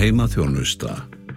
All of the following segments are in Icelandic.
heimaþjónusta.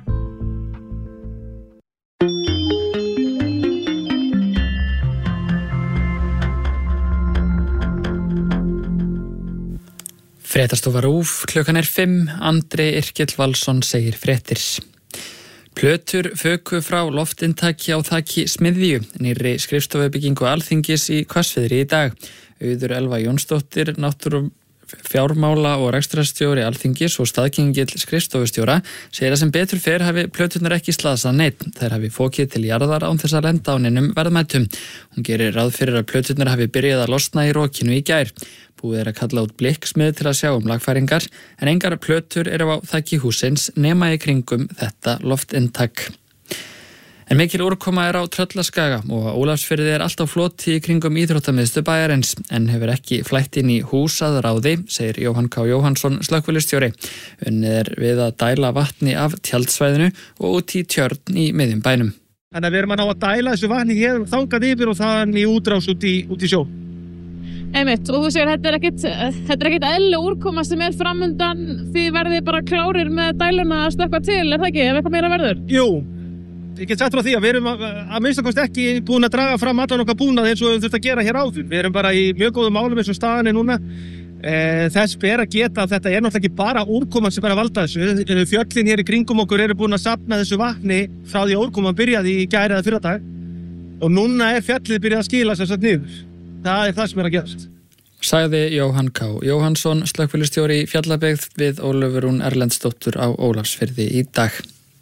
Fréttastofa RÚV, klukkan 5, Andri Yrkill Valsson segir fréttir. Plötur föku frá loftintaki á þaki Smiðju, nýrri skrifstofubyggingu Alþingis í Hvassviðri í dag. Auður Elva Jónsdóttir, fjármála og rekstrarstjóri Alþingis og staðgengill skrifstofustjóra, segir að sem betur fer hafi plöturnar ekki slasað neitt. Þær hafi fokið til jarðar án þess að lenda á neinum verðmætum. Hún gerir ráð fyrir að plöturnar hafi byrjað að losna í rokinu í gær. Búið að kalla út blikksmið til að sjá lagfæringar, en engar plötur eru á þaki hússins nema í kringum þetta loftintak. En mikil úrkoma á Tröllaskaga og Ólafsfirði allt á floti í kringum íþróttamiðstöð bæjarins, en hefur ekki flætt inn í hús að ráði, segir Jóhann K. Jóhannsson slökkviliðsstjóri. Unnið við að dæla vatni af tjaldsvæðinu og út í tjörn í miðjum bænum. Þannig að við erum að ná að dæla þessu vatni hér þangað yfir og þaðan í útrás út í sjó. Einmitt, og þú segir þetta er ekkert eðlileg úrkoma sem framundan, því verðið bara klárir með dæluna að stökkva til, það ekki? Ef eitthvað meira verður? Jú, ég get sagt frá því að við erum að minnstakosti ekki búin að draga fram allan okkar búnað eins og við þurfum að gera hér áður. Við erum bara í mjög góðum málum eins og staðan núna. Þess ber að geta að þetta náttúrulega ekki bara úrkoman sem að valda þessu. Fjöllin hér í kringum okkur eru búin að safna þessu vatni frá því að úrkoman byrjaði í gær eða fyrradag. Og núna fjallið byrjað að skila sem sagt niður. Það er það sem að gerast. Sagði Jóhann K. Jóhannsson, slökkviliðsstjóri í Fjallabyggð við Ólöfu Rún Erlendsdóttur á Ólafsfirði í dag.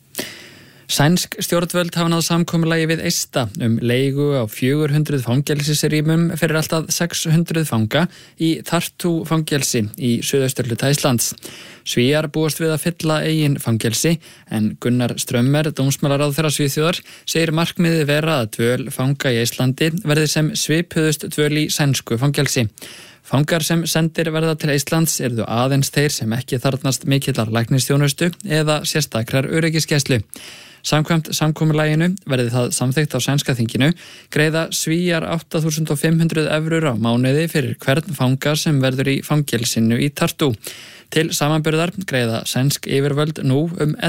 Sænsk stjórnvöld hafa náð samkomulagi við Eista leigu á 400 fangelsisrýmum fyrir alltaf 600 fanga í Tartu fangelsi í suðausturhluta Íslands. Svíar búast við að fylla eigin fangelsi, en Gunnar Strömmer, dómsmálaráðherra Svíþjóðar, segir markmiðið vera að dvöl fanga í Íslandi verði sem svipuðust dvöl í sænsku fangelsi. Fangar sem sendir verða til Íslands eru aðeins þeir sem ekki þarfnast mikillar læknisþjónustu eða sérstakrar öryggisgæslu. Samkvæmt samkomulaginu verði það samþykkt á sænska þinginu greiða Svíar 8.500 evrur á mánuði fyrir hvern fanga sem verður í fangelsinu í Tartu. Til samanburðar greiða sænsk yfirvöld nú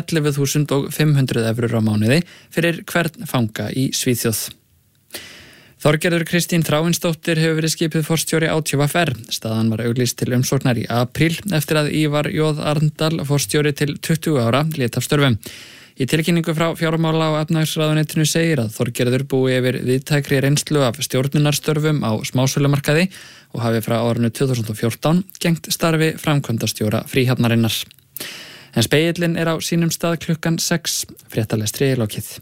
11.500 evrur á mánuði fyrir hvern fanga í Svíþjóð. Þorgerður Kristín Þráinsdóttir hefur verið skipuð forstjóri ÁTVR. Staðan var auglýst til umsóknar í apríl eftir að Ívar J. Arndal, forstjóri til 20 ára, lét af störfum. Í tilkynningu frá fjármála- og efnahagsráðuneytinu segir að Þorgerður búi yfir víðtækri reynslu af stjórnunarstörfum á smásölumarkaði og hafi frá árinu 2014 gegnt starfi framkvæmdastjóra Fríhafnarinnar. En spegillinn er á sínum stað klukkan 6, fréttalestri í lokið.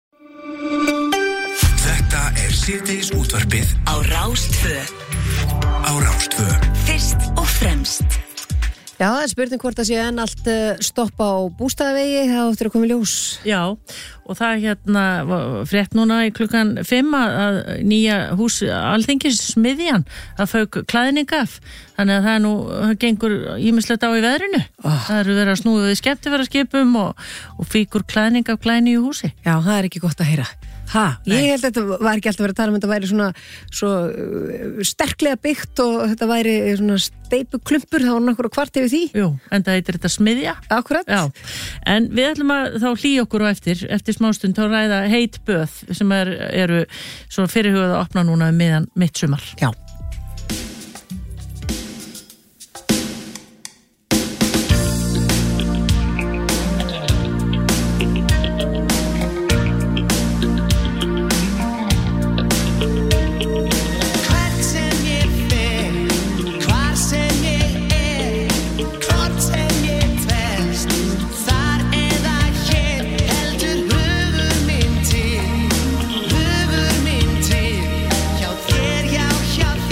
Þetta er síðdegis útvarpið á Rás 2. Fyrst og fremst. Já, það er spurning hvort það sé enn allt stopp á Bústaðavegi, það áttur að koma í ljós. Já, og það frétt núna í klukkan 5 að nýja hús Alþingis Smiðjan að fauk klæðning af. Þannig að það gengur ýmislegt á í veðrinu. Það eru verið að snúið við skemmtiferðaskipum og fíkur klæðning af glæni í húsi. Já, það er ekki gott að heyra. Ég held að þetta var ekki alltaf verið að tala þetta væri svo sterklega byggt og þetta væri svona steipuklumpur, það var nokkur kvart yfir því. Jú, en það heitir þetta Smiðja. Akkurat. Já, en við ætlum að þá hlýja okkur á eftir smástund þá ræða heit böð sem eru svona fyrirhugað að opna núna miðan mitt sumar. Já. Hjá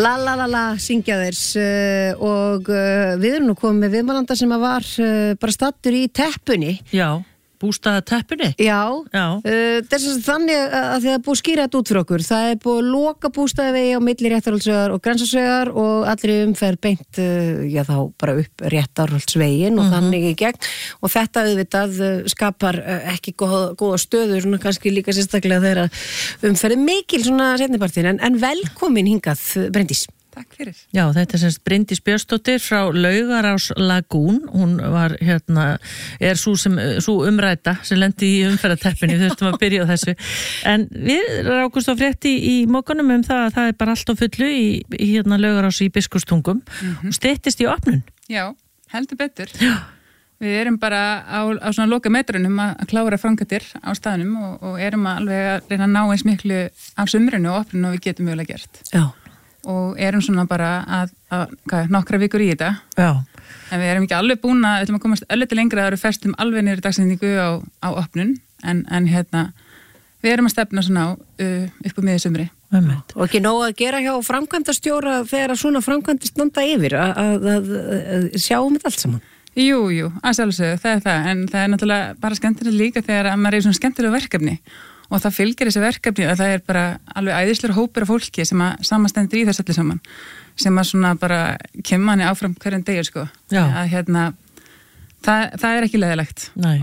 La la la la, syngja þeir og við erum nú komið með viðmælanda sem að var bara stattur í teppunni. Já, bústaða teppunni. Já. Þess að þannig að þið er búið að skýra þetta út fyrir okkur. Það er búið að loka bústaðavegi á milli Réttarholtsvegar og Grensásvegar og allri umferð beint, þá bara upp Réttarholtsveginn og þannig í gegn. Og þetta auðvitað skapar ekki góða stöður, svona kannski líka sérstaklega þegar umferð mikil svona seinnipartin. En velkomin hingað, Bryndís. Takk fyrir. Já, þetta er semst Bryndís Björnsdóttir frá Laugarás Lagún. Hún var er sú umræta sem lendi í umferðarteppinu, við þurftum að byrja á þessu. En við rákumst á frétti í mókanum það að það er bara allt á fullu í Laugarás í Biskupstungum og styttist í opnun. Já, heldur betur. Já. Við erum bara á svona loka metrunum að klára framkvæmdir á staðnum og erum alveg að reyna að ná eins miklu af sumrinu og opninu og við getum mögulega gert. Já. Og erum svona bara nokkra vikur í þetta. Já. En við erum ekki alveg búin við ætlum að komast öllu til lengra að það eru festum alveg niður dagsendingu á opnun en við erum að stefna svona upp á miðju sumri. Og ekki nóg að gera hjá framkvæmdastjóra þegar svona framkvæmdir standa yfir að sjáum þetta allt saman. Jú, að sjálfsögðu, það er það, en það er náttúrulega bara skemmtilegt líka þegar að maður er í svona skemmtilegu verkefni og það fylgir þessi verkefni að það er bara alveg æðislegur hópur af fólki sem að samastendur í þess allir saman, sem að svona bara kemur manni áfram hverjum degi, sko. Já. Að það er ekki leiðilegt. Nei.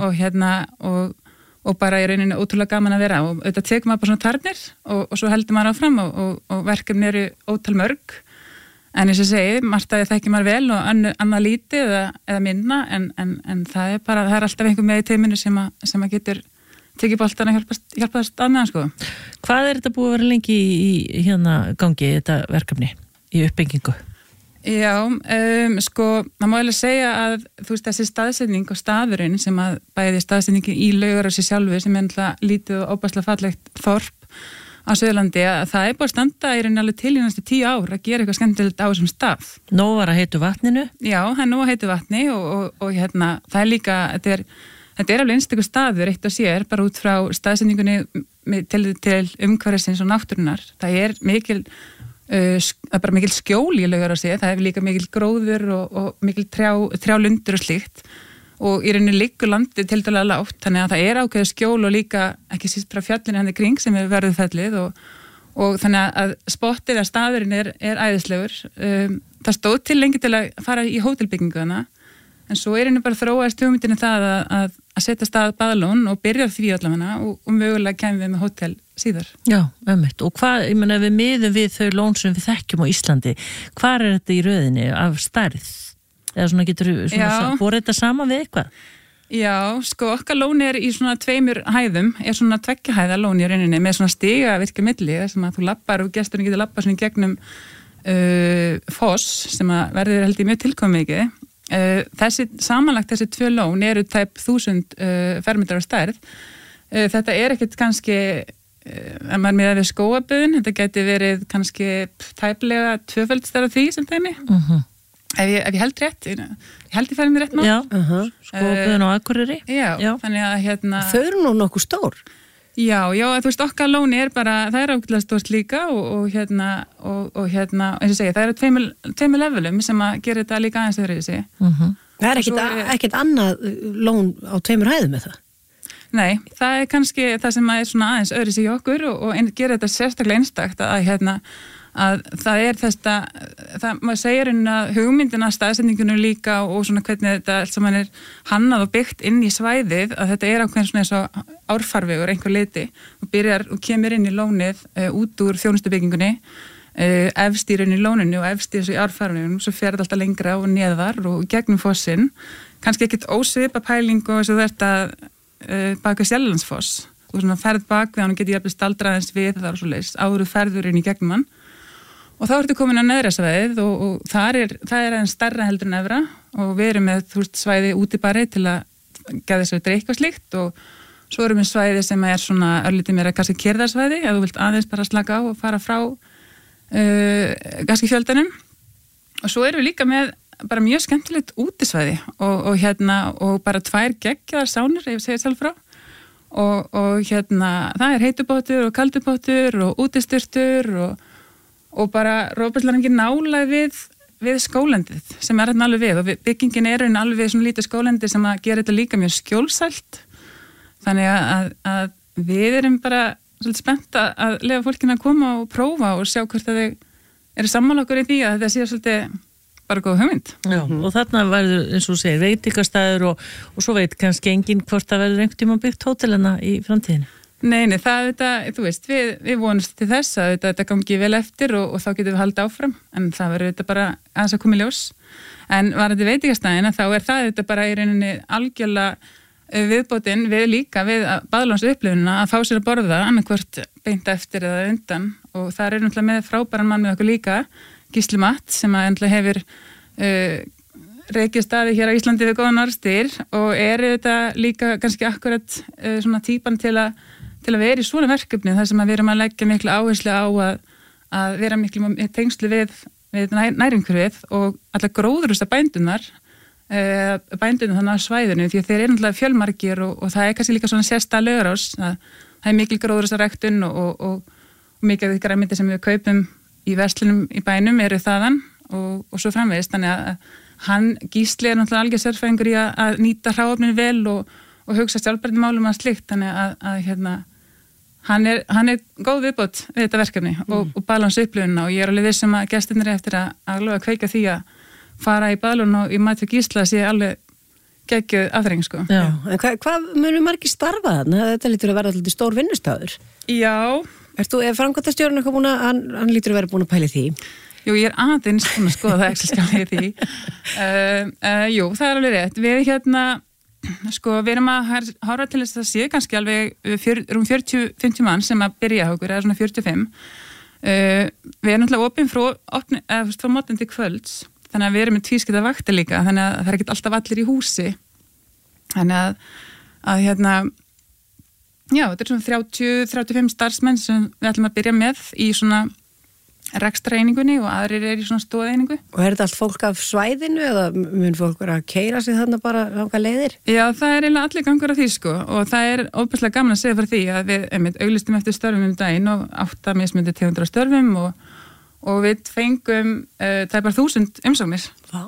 Og bara í rauninni ótrúlega gaman að vera og þetta tekur maður bara svona tarnir og svo heldur maður áfram og verkefni eru ótal mörg. En eins og segi, margt að það þekkir maður vel og annað lítið eða minna en það er alltaf einhver með í teiminu sem að getur tekið boltan að hjálpast annað, sko. Hvað er þetta búið að vera lengi í gangi, þetta verkefni, í uppbyggingu? Já, það má eiginlega segja að þú veist þessi staðsetning og staðurinn sem að bæði staðsetningi í Laugarási sjálfu sem er alltaf lítið og óbærslega fallegt þorp á Suðurlandi að það er búið að standa í rauninni alveg til í næstu 10 ár að gera eitthvað skemmtilegt á þessum stað. Nóg var að heitu vatninu? Já, það er nóg að heitu vatni og það er líka, þetta er alveg einstaklega staður eitt og sér bara út frá staðsendingunni til umhverfisins og náttúrunar. Það er bara mikil skjól í Laugarási, það er líka mikil gróður og mikil trjálundur og slíkt og í rauninni liggur landið tildalega lágt, þannig að það er ákveðið skjól og líka ekki síst frá fjallinu hann í kring sem er verðufellið og þannig að spottið að staðurinn er æðislegur. Það stóð til lengi til að fara í hótelbygginguna en svo er henni bara þróaðist hugmyndinni það að setja stað baðalón og byrja því allavega og mögulega kemur við með hótel síðar. Já, ömmit. Og hvað, ég meina við miðum við þau lón sem við þekkjum á Íslandi, hvað er þetta í röðinni af stærð? Eða svona getur borið þetta saman við eitthvað? Já, okkar lón er í svona 2 hæðum, er svona 2 hæða lón í rauninni með svona stiga virka milli þar sem að þú lappar og gesturinn getur lappað svona í gegnum foss sem að verður held í mjög tilkomið samanlagt þessi 2 lón eru tæp 1000 fermetrar á stærð. Þetta er ekkert kannski ef maður miðað við skógaböðin, þetta geti verið kannski tæplega 2-föld stærð af því sem þeimni. Ef ég held rétt, ég held ég færi mér rétt ná. Já, skógaböðin á Akureyri. Já, þannig að þau eru nú nokkuð stór. Já, þú veist, okkar lóni er bara, það er ákveðlega stórt líka og eins og segja, það eru 2 levelum sem að gera þetta líka aðeins öðru í sig. Það er ekkert annað lón á 2 hæðum með það? Nei, það er kannski það sem er svona aðeins öðru í sig í okkur og gera þetta sérstaklega einstakt að það er maður segir að hugmyndina staðsendinginu líka og svona hvernig þetta allt saman er hannað og byggt inn í svæðið að þetta er ákveðin svona eins og árfarvegur einhver leiti og kemur inn í lónið út úr þjónustubyggingunni efst í rauninni lóninu og efst í þessu árfarvegunum svo fer þetta alltaf lengra og neðar og gegnum fossinn kannski ekkit ósvipa pæling og þess að þetta baka Sjallandsfoss og svona ferð bak við hann og getur jafnvel staldraðins við þar og svo leys áður ferður inn í gegnum hann og þá ertu komin á neðra svæðið og það er aðeins stærra heldur en efra og við erum með svæði útibari til að geða þessu drikk og slíkt og svo erum við svæði sem er svona örlítið meira kannski kyrðarsvæði ef þú vilt aðeins bara slaka á og fara frá kannski fjöldanum og svo erum við líka með bara mjög skemmtilegt útisvæði og bara 2 geggjaðar sánur ef ég segja sjálf frá og það er heitubátur og kaldubátur og útistyrtur og bara rófbærslæringin nálæg við skólendið sem þarna alveg við og byggingin alveg svona lítið skólendi sem að gera þetta líka mjög skjólsælt þannig að við erum bara svolítið spennt að leyfa fólkinu að koma og prófa og sjá hvort að þau eru sammála okkur í því að þetta sé svolítið bara góð hugmynd. Já, og þarna verður, eins og segir, veitingastæður og svo veit kannski enginn hvort það verður einhvern tímann byggt hótelina í framtíðinu. Nei, það þetta, þú veist, við vonumst til þess að þetta gangi vel eftir og þá getum við haldið áfram, en það verður þetta bara aðeins að koma í ljós. En varandi veitingastæðina, þá þetta bara í rauninni algjörlega viðbótin við baðlánsupplifunina að fá sér að borða annarkvort beint eftir eða undan og það náttúrulega með frábæran mann með okkur líka Gísli Matt sem að hefur reikið staði hér á Íslandi við góðan orðstír og þetta líka kannski akkurat svona típan til að vera í svona verkefni þar sem að við erum að leggja miklu áherslu á að vera miklu tengslu við nærumhverfið og allar gróðurusta bændunar þannig á svæðinu því að þeir eru náttúrulega fjölmargir og það kannski líka svona sérstæða Laugarás það mikil gróðurusta ræktun og mikið af því græmiti sem við kaupum í verslunum í bænum eru þaðan og svo framvegist þannig að Gísli náttúrulega algjör sérfræðingur í að nýta hráefnin vel og hugsa sjálfbærni málum að slikt þannig að hann góð viðbót við þetta verkefni og baðlánsupplifunina og ég alveg vissum að gestirnir eftir að lofa að kveika því að fara í baðlun og í mat hjá Gísla sé alveg geggjuð afþreying sko. Já, en hvað munum margir starfa þarna? Þetta lítur að vera alltaf stór vinnustafur. Já. Er framkvæmdastjórinn eitthvað búin að, hann lítur að vera búin að pæli því? Jú, ég aðeins búin að skoða það Excel-skjalið í því. Jú, það alveg rétt. Við við erum að horfa til þess að sé kannski alveg rúm 40-50 mann sem að byrja hjá okkur, eða svona 45. Við erum náttúrulega opin frá móttin til kvölds, þannig að við erum með tvískipta vaktir líka, þannig að það er ekkert alltaf allir í húsi. Þannig að já, þetta er svona 30-35 starfsmenn sem við ætlum að byrja með í svona rekstraeiningunni og aðrir í svona stóðeiningu. Og þetta allt fólk af svæðinu eða mun fólk vera að keyra sig þarna bara langa leiðir? Já, það eiginlega allir gangur af því sko og það óbærslega gaman að segja fyrir því að við auglistum eftir störfum daginn og 8 mismunandi tegundir af störfum og við fengum tæpar 1000 umsóknir. Vá.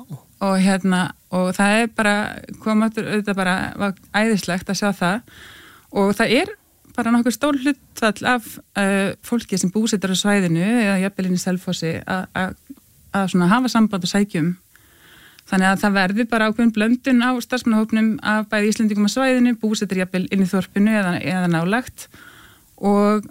Og það bara þetta bara var æðislegt að sjá það og það bara nokkuð stór hlutfall af fólki sem búsettar á svæðinu eða jafnvel inn í Selfossi að svona hafa samband og sækjum. Þannig að það verði bara ákveðin blöndun á starfsmannahópnum af bæði Íslendingum á svæðinu, búsettar jafnvel inn í þorpinu eða nálægt og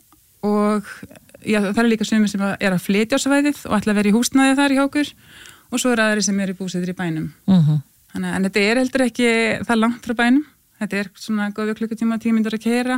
já, það líka sumir sem að flytja á svæðið og ætla að vera í húsnæði þar í okkur og svo aðri sem búsettar í bænum. Þannig en þetta heldur ekki það langt frá bænum. Þetta svona góðu klukkutíma 10 mínútur að keyra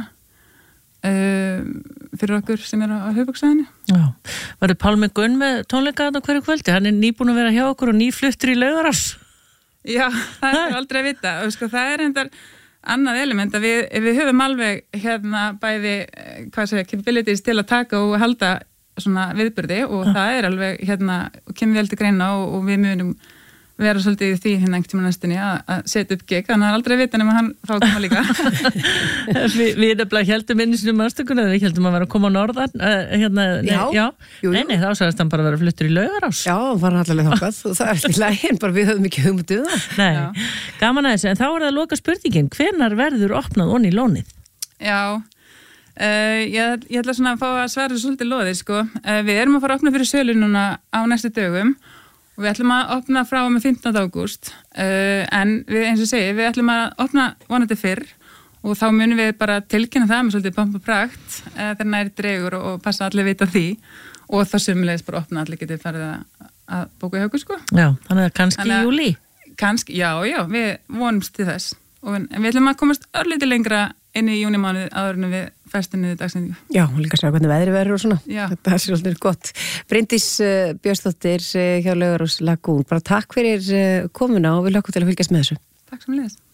fyrir okkur sem á höfuðborgarsvæðinu. Já. Verður Pálmi Gunn með tónleika á hverju kvöldi? Hann nýbúinn að vera hjá okkur og nýfluttur í Laugarás. Já, það aldrei að vita. Og sko, það endar annað element að við höfum alveg bæði, capabilities til að taka og halda svona viðburði og það alveg kemur vel til greina og við munum vera svolítið í því einhvern tíma næstunni að setja upp gig, þannig að aldrei vita nema hann fá að koma líka. Við heldum inn í sinni mannstökunni, við heldum að vera að koma á norðan, já. Nei, þá sagðist hann bara að vera fluttur í Laugarás. Já, hann var allavega þangað og það alltaf læginn, bara við höfum ekki hugmyndu það. Nei, gaman að þessu, en þá það að loka spurningin, hvenær verður opnað onni í lónið? Já, ég ætla svona að fá að svara svolítið loðið, sko. Við erum að fara að opna fyrir sölu núna á næstu dögum og við ætlum að opna frá með 15. ágúst en við, eins og segi, við ætlum að opna vonandi fyrr og þá munum við bara tilkynna það með svolítið pomp og prakt þegar nær dregur og passa allir vita því og þá sömulegis bara opna allir getið farið að bóka í okkur sko. Já, þannig að kannski í júlí? Kannski, já, við vonumst til þess og við ætlum að komast örlítið lengra inn í júnimánuð áður en við festum niður dagsendingu. Já, og líka sjá hvernig veðri verður og svona. Já. Það sé svolítið gott. Bryndís Björnsdóttir hjá Laugarás Lagún. Bara takk fyrir komuna og við hlökkum til að fylgjast með þessu. Takk sem leiðis.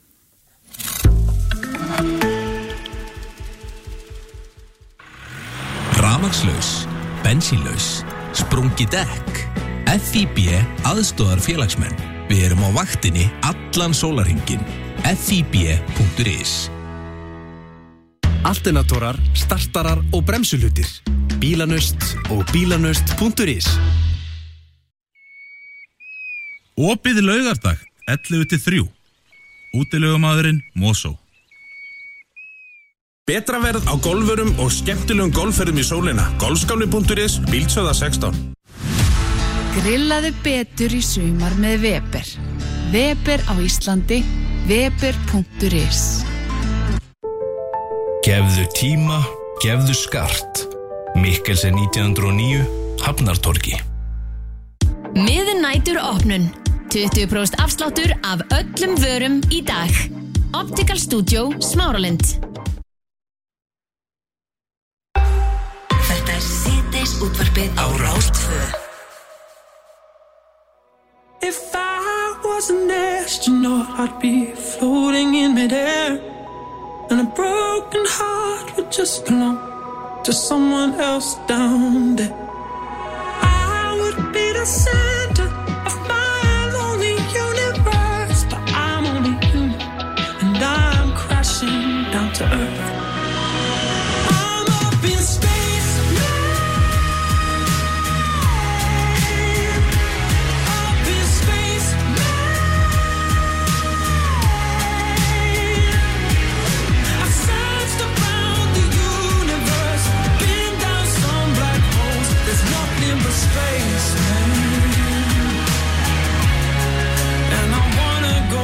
Rafmagnslaus, bensínlaus, sprungi dekk. FIB aðstoðar félagsmenn. Við erum á vaktinni allan sólarhringinn. FIB.is. Alternatorar, startarar og bremsulutir. Bílanust og bílanust.is. Opið laugardag, 11-3. Útilegumadurinn Mosó. Betra verð á golfvörum og skemmtilegum golfferðum í sólina. Golfskáli.is, Bíldsöða 16. Grillaðu betur í sumar með Weber. Weber á Íslandi, weber.is. Gefðu tíma, gefðu skart. Mikkelsen 1909, Hafnartorgi. Miðnætur opnun. 20% afsláttur af öllum vörum í dag. Optical Studio Smáralind. Þetta síðdeis útvarpið á Rás 2. If I was an astronaut, I'd be floating in midair, and a broken heart would just belong to someone else down there. I would be the center of my lonely universe, but I'm only human, and I'm crashing down to earth. I'm up in space now. Up in space now. I've searched around the universe, been down some black holes. There's nothing but space, man. And I wanna go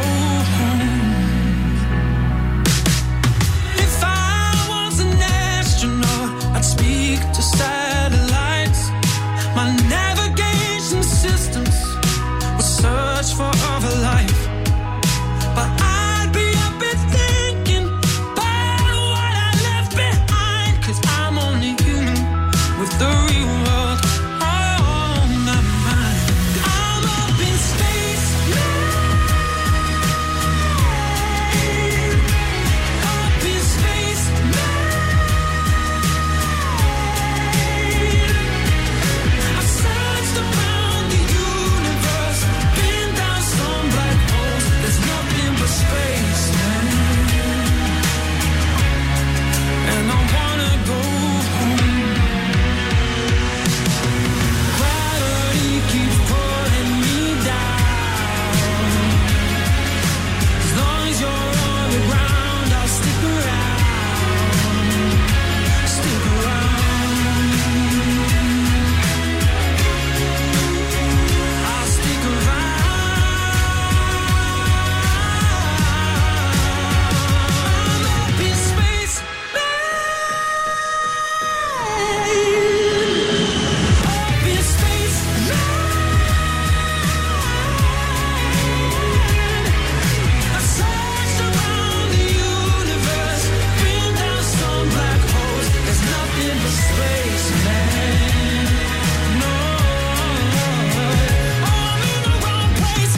home. If I was an astronaut, I'd speak to satellites. My navigation systems would search for other life. But I'd be up and thinking about what I left behind, 'cause I'm only human with the real world on my mind. I'm up in space now. Up in space now. I've searched around the universe, been down some black holes. There's nothing but space, man. And I wanna go home. Gravity keeps pulling me down. As long as you're on the ground, I'll stick around. Stick around. I'll stick around. I'm up in space, up in space I've searched around the universe, been down some black holes. There's nothing but space, man. No, I'm in the wrong place.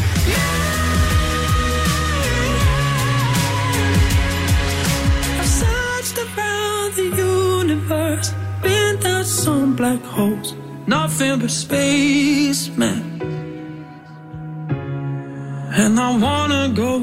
I've searched around the universe, been down some black holes. Nothing but space, man. And I wanna go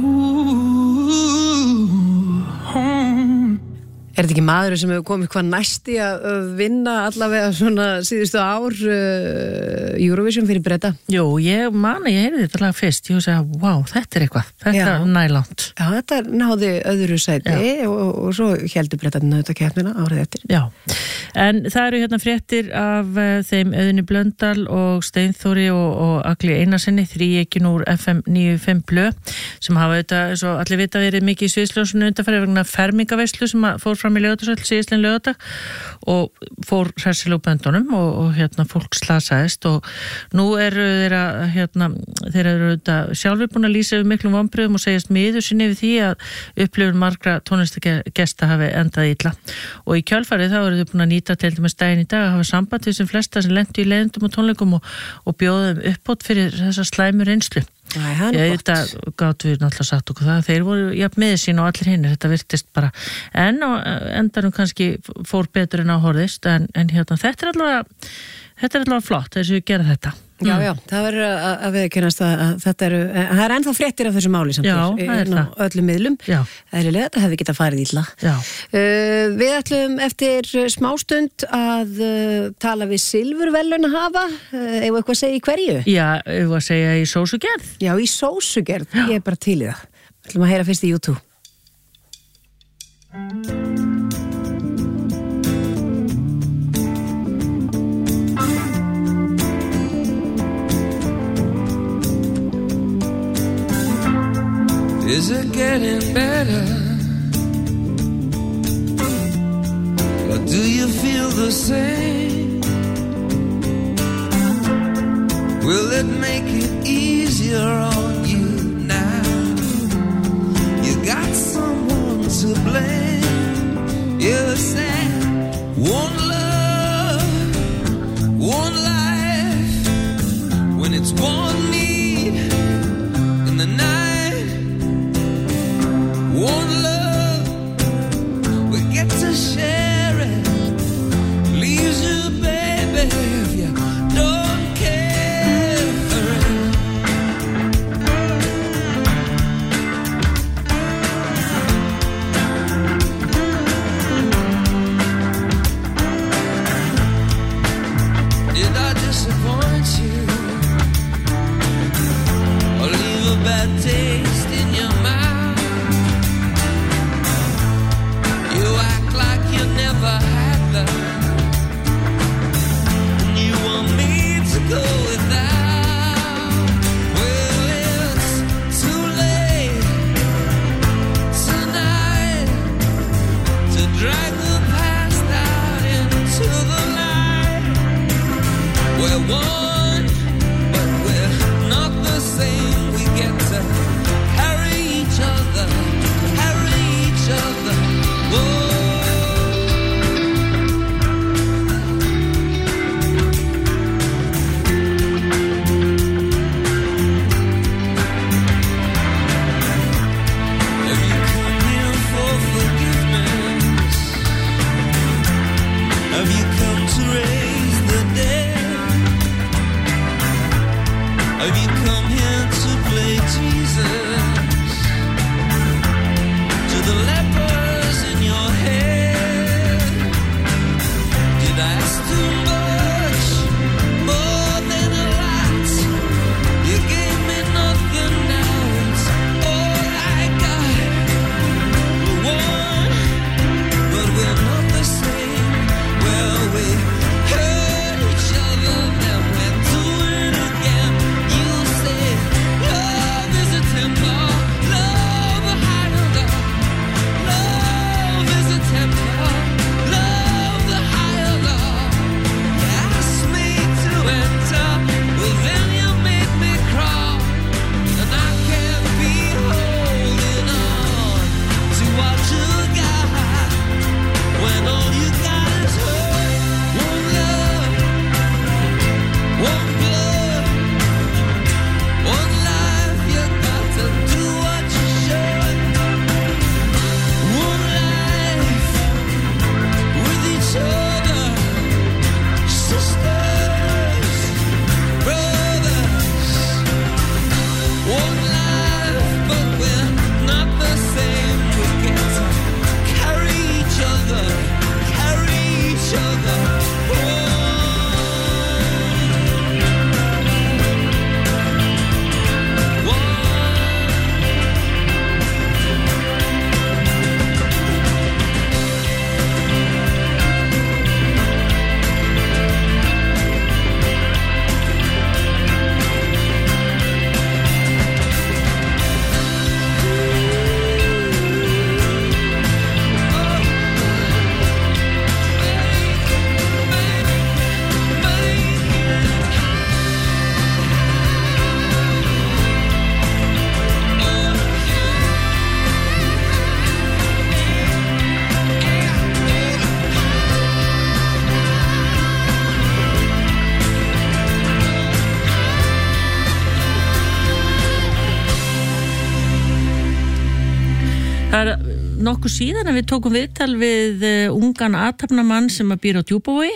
home. Er þetta ekki maður sem hefur komið hvað næsti að vinna allavega svona síðustu ár Eurovision fyrir Breta? Jú, ég heyrði þetta lag fyrst, ég sagði, wow, þetta er eitthvað, þetta er nælangt. Já, þetta náði öðru sæti og svo heldur Bretarnir þetta keppnina árið eftir. Já, en það eru hérna fréttir af þeim Auðunni Blöndal og Steinþóri og Agli Einarsinni, þríekin úr FM 95 Blö, sem hafa auðvitað, eins og allir vita, verið mikið í sviðsljósunum undanfarið vegna fermingaveislu sem fór fram í Laugardalshöll síðastliðinn laugardag og fór hressilega úr böndunum og hérna fólk slasaðist og nú eru þeir eru sjálfur búin að lýsa yfir miklum vonbrigðum og segjast miður sinni yfir því að upplifun margra tónlistargesta hafi endað illa og í kjölfarið þá eru þau búin að nýta til dæmis daginn í dag að hafa samband við sem flesta sem lentu í leiðindum og tónleikum og bjóða þeim uppbót fyrir þessa slæmu reynslu. Þetta gátu við náttúrulega sagt okkur það, þeir voru jafn með sín og allir hinnir, þetta virtist bara en á endanum kannski fór betur en áhorðist en hérna þetta er allavega flott þessu við gera þetta Já, það verður að viðurkennast að þetta eru, það er ennþá fréttir af þessu máli samt það er það. Öllum miðlum. Eðlilega, þetta hefði getað farið illa. Við ætlum eftir smástund að tala við silfurverðlaunahafa, eigum eitthvað að segja í hverju? Já, eigum að segja í sósugerð. Já, í sósugerð, ég er bara til í það. Við ætlum að heyra fyrst í YouTube. Is it getting better? Or do you feel the same? Will it make it easier on you now? You got someone to blame. You said one love, one life. When it's one need in the night, one love, we get to share it. Leaves you, baby, if you don't care for it. Did I disappoint you? Or leave a bad taste in your mouth? Never had love, and you want me to go without. Well, it's too late tonight to drag the past out into the light. We're one, but we're not the same. We get to carry each other, carry each other. Whoa. Það nokkuð síðan að við tókum viðtal við ungan athafnamann sem að býr á Djúpavogi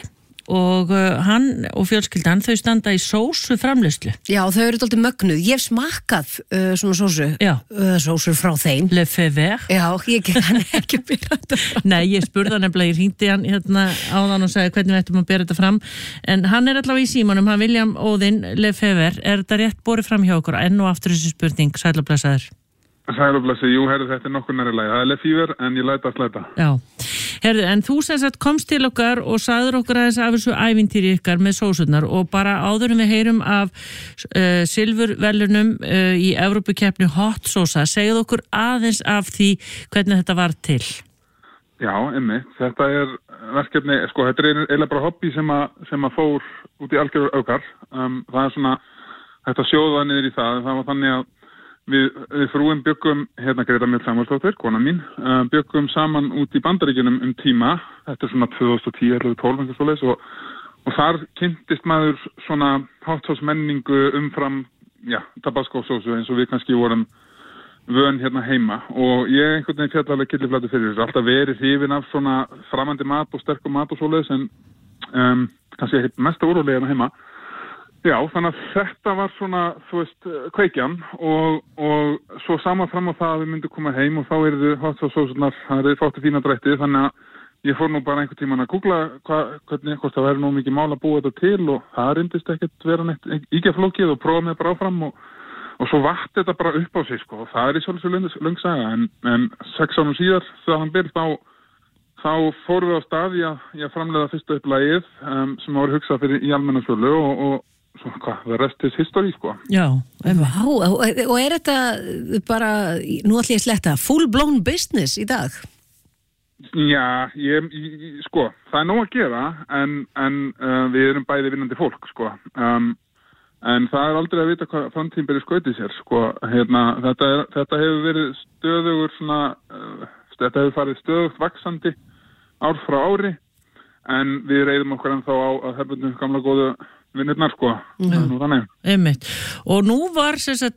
og hann og fjölskyldan þau standa í sósu framleiðslu. Já, þau eru dálítið mögnuð. Ég hef smakkað svona sósu, sósur frá þeim. Lefebvre. Já, ég kann ekki bera þetta fram. Nei, ég spurði hann nefnilega, ég hringdi hann hérna áðan og sagði hvernig við ættum að bera þetta fram, en hann er allavega í símanum, hann William Óðinn Lefebvre. Er þetta rétt borið fram hjá okkur? Enn og aftur þessi spurning, sælublesaður. Sælublesaður, jú, herru, þetta er nokkur næri lagi. Það er Lefebvre, en ég læta að slæta. Já. Herðu, en þú sem sagt komst til okkar og sagður okkur aðeins af þessu ævintýri ykkar með sósurnar og bara áður en við heyrum af silfurverðlunum í Evrópukeppni Hot Sauce, segðu okkur aðeins af því hvernig þetta var til. Já, einmitt. Þetta er verkefni, sko, þetta er eiginlega bara hobby sem að fór út í algjörur aukar. Það er svona, þetta sjóða niður í það var þannig að Við frúin byggum, Greta Mjöld Samuelsdóttir, kona mín, byggum saman út í Bandaríkjunum tíma, þetta er svona 2010 eller 12 einhvers svoleiðis og þar kynntist maður svona hot sauce menningu umfram, tabasco sósu eins og við kannski vorum vön heima og ég einhvern veginn fjall alveg kylliflæti fyrir þessu, alltaf verið hrifinn af svona framandi mat og sterkum mat og svoleiðis en kannski ekki mesta úrúlega heima. Já, þannig að þetta var svona, þú veist, kveikjan og svo sama fram á það að við myndum koma heim og þá eru hot sauce sósurnar, það eru fátti fína drætti, þannig að ég fór nú bara einhvern tímann að googla hvernig hvort það væri nú mikið mál að búa þetta til og það reyndist ekkert vera neitt ígjaflókið og prófa með bara áfram og svo vatt þetta bara upp á sig, sko, og það er í svolítið löng saga, en 6 árum síðar þegar hann byrð þá fórum við á stað í að framleiða fyrstu upp lagið sem var hugsað fyrir í almenna sölu og svo hvað, the rest is history, sko. Já, Vá, og er þetta bara, nú ætlum ég að sletta, full blown business í dag? Já, sko, það er nóg að gera, en við erum bæði vinnandi fólk, sko. En það er aldrei að vita hvað framtíðin byrja skautið sér, sko. Þetta hefur verið stöðugur svona, þetta hefur farið stöðugt vaxandi ár frá ári, en við reyðum okkur ennþá á að hefðbundum gamla góðu vinnirnar, sko. Einmitt. Og nú var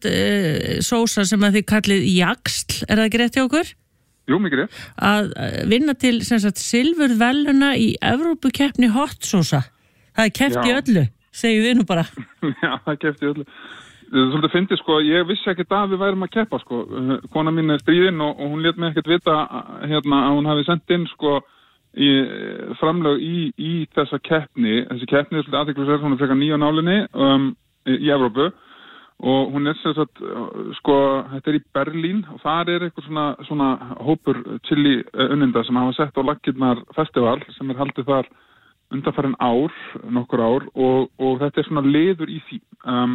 sósa sem að þið kallið jaxl, er það ekki rétt hjá okkur? Jú, mikið rétt. Að vinna til silfurverðlauna í Evrópukeppni Hot Sauce. Það er keppt í öllu, segjum við nú bara. Já, það er keppt í öllu. Það er svolítið fyndið, sko, ég vissi ekkert að við værum að keppa, sko. Kona mín er stríðin og hún lét mig ekkert vita að hún hafi sendt inn, sko, í framlög í þessa keppni. Þessi keppni er svolítið aðteklisverð, hún er frekar nýja á nálinni í Evrópu og hún er sko, þetta er í Berlín og þar er eitthvað svona hópur chili unnenda sem hafa sett á laggirnar festival sem er haldið þar undanfarin nokkur ár og þetta er svona liður í því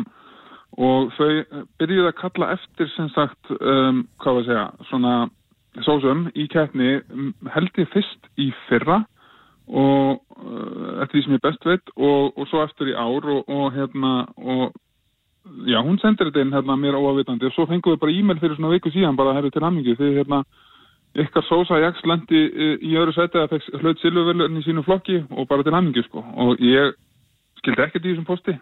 og þau byrjuðu að kalla eftir sem sagt, hvað var að segja, svona sósum í keppni held ég fyrst í fyrra og eftir því sem ég best veit og svo eftir í ár og já, hún sendir þetta inn mér óafvitandi og svo fengum við bara e-mail fyrir svona viku síðan bara herru til hamingju því ykkar sósa jaxl lendi í öðru sæti að fekk hlaut silfurverðlaun í sínu flokki og bara til hamingju, sko, og ég skildi ekkert í þessum posti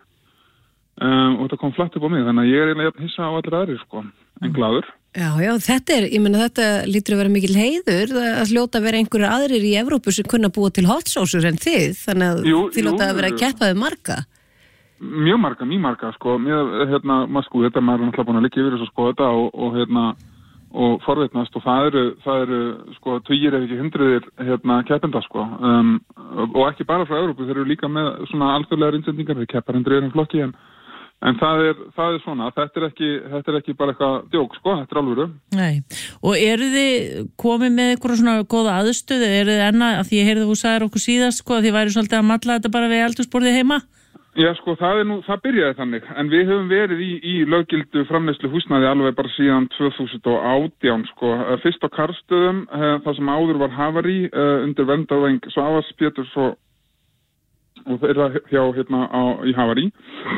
og þetta kom flatt upp á mig, þannig að ég er eiginlega hissa á allir aðrir, sko, en glaður. Já, þetta lítur að vera mikil heiður að hljóta að vera einhverjir aðrir í Evrópu sem kunna búa til hot sauce en þið, þannig að þið hljóta að vera að keppa við marga. Mjög marga, sko, þetta maður er náttúrulega búin að liggja yfir þessu sko þetta og forvitnast og það eru sko tugir ef ekki hundruðir keppenda, sko, og ekki bara frá Evrópu, þeir eru líka með svona alþjóðlegar innsendingar, þeir keppar hundruðir flokki en það er svona, þetta er ekki bara eitthvað djók, sko, þetta er alvöru. Nei, og eru þið komið með eitthvað svona góða aðstöðu, eru þið enna, að því ég heyrði þú sagðir okkur síðast, sko, að þið væri svolítið að malla þetta bara við eldhúsborðið heima? Já, sko, það byrjaði þannig, en við höfum verið í löggildu framleiðslu húsnæði alveg bara síðan 2018, sko, fyrst á Karlsstöðum, það sem áður var Havarí, undir verndarvæng Svavars Péturs og þeirra hjá í Havarí.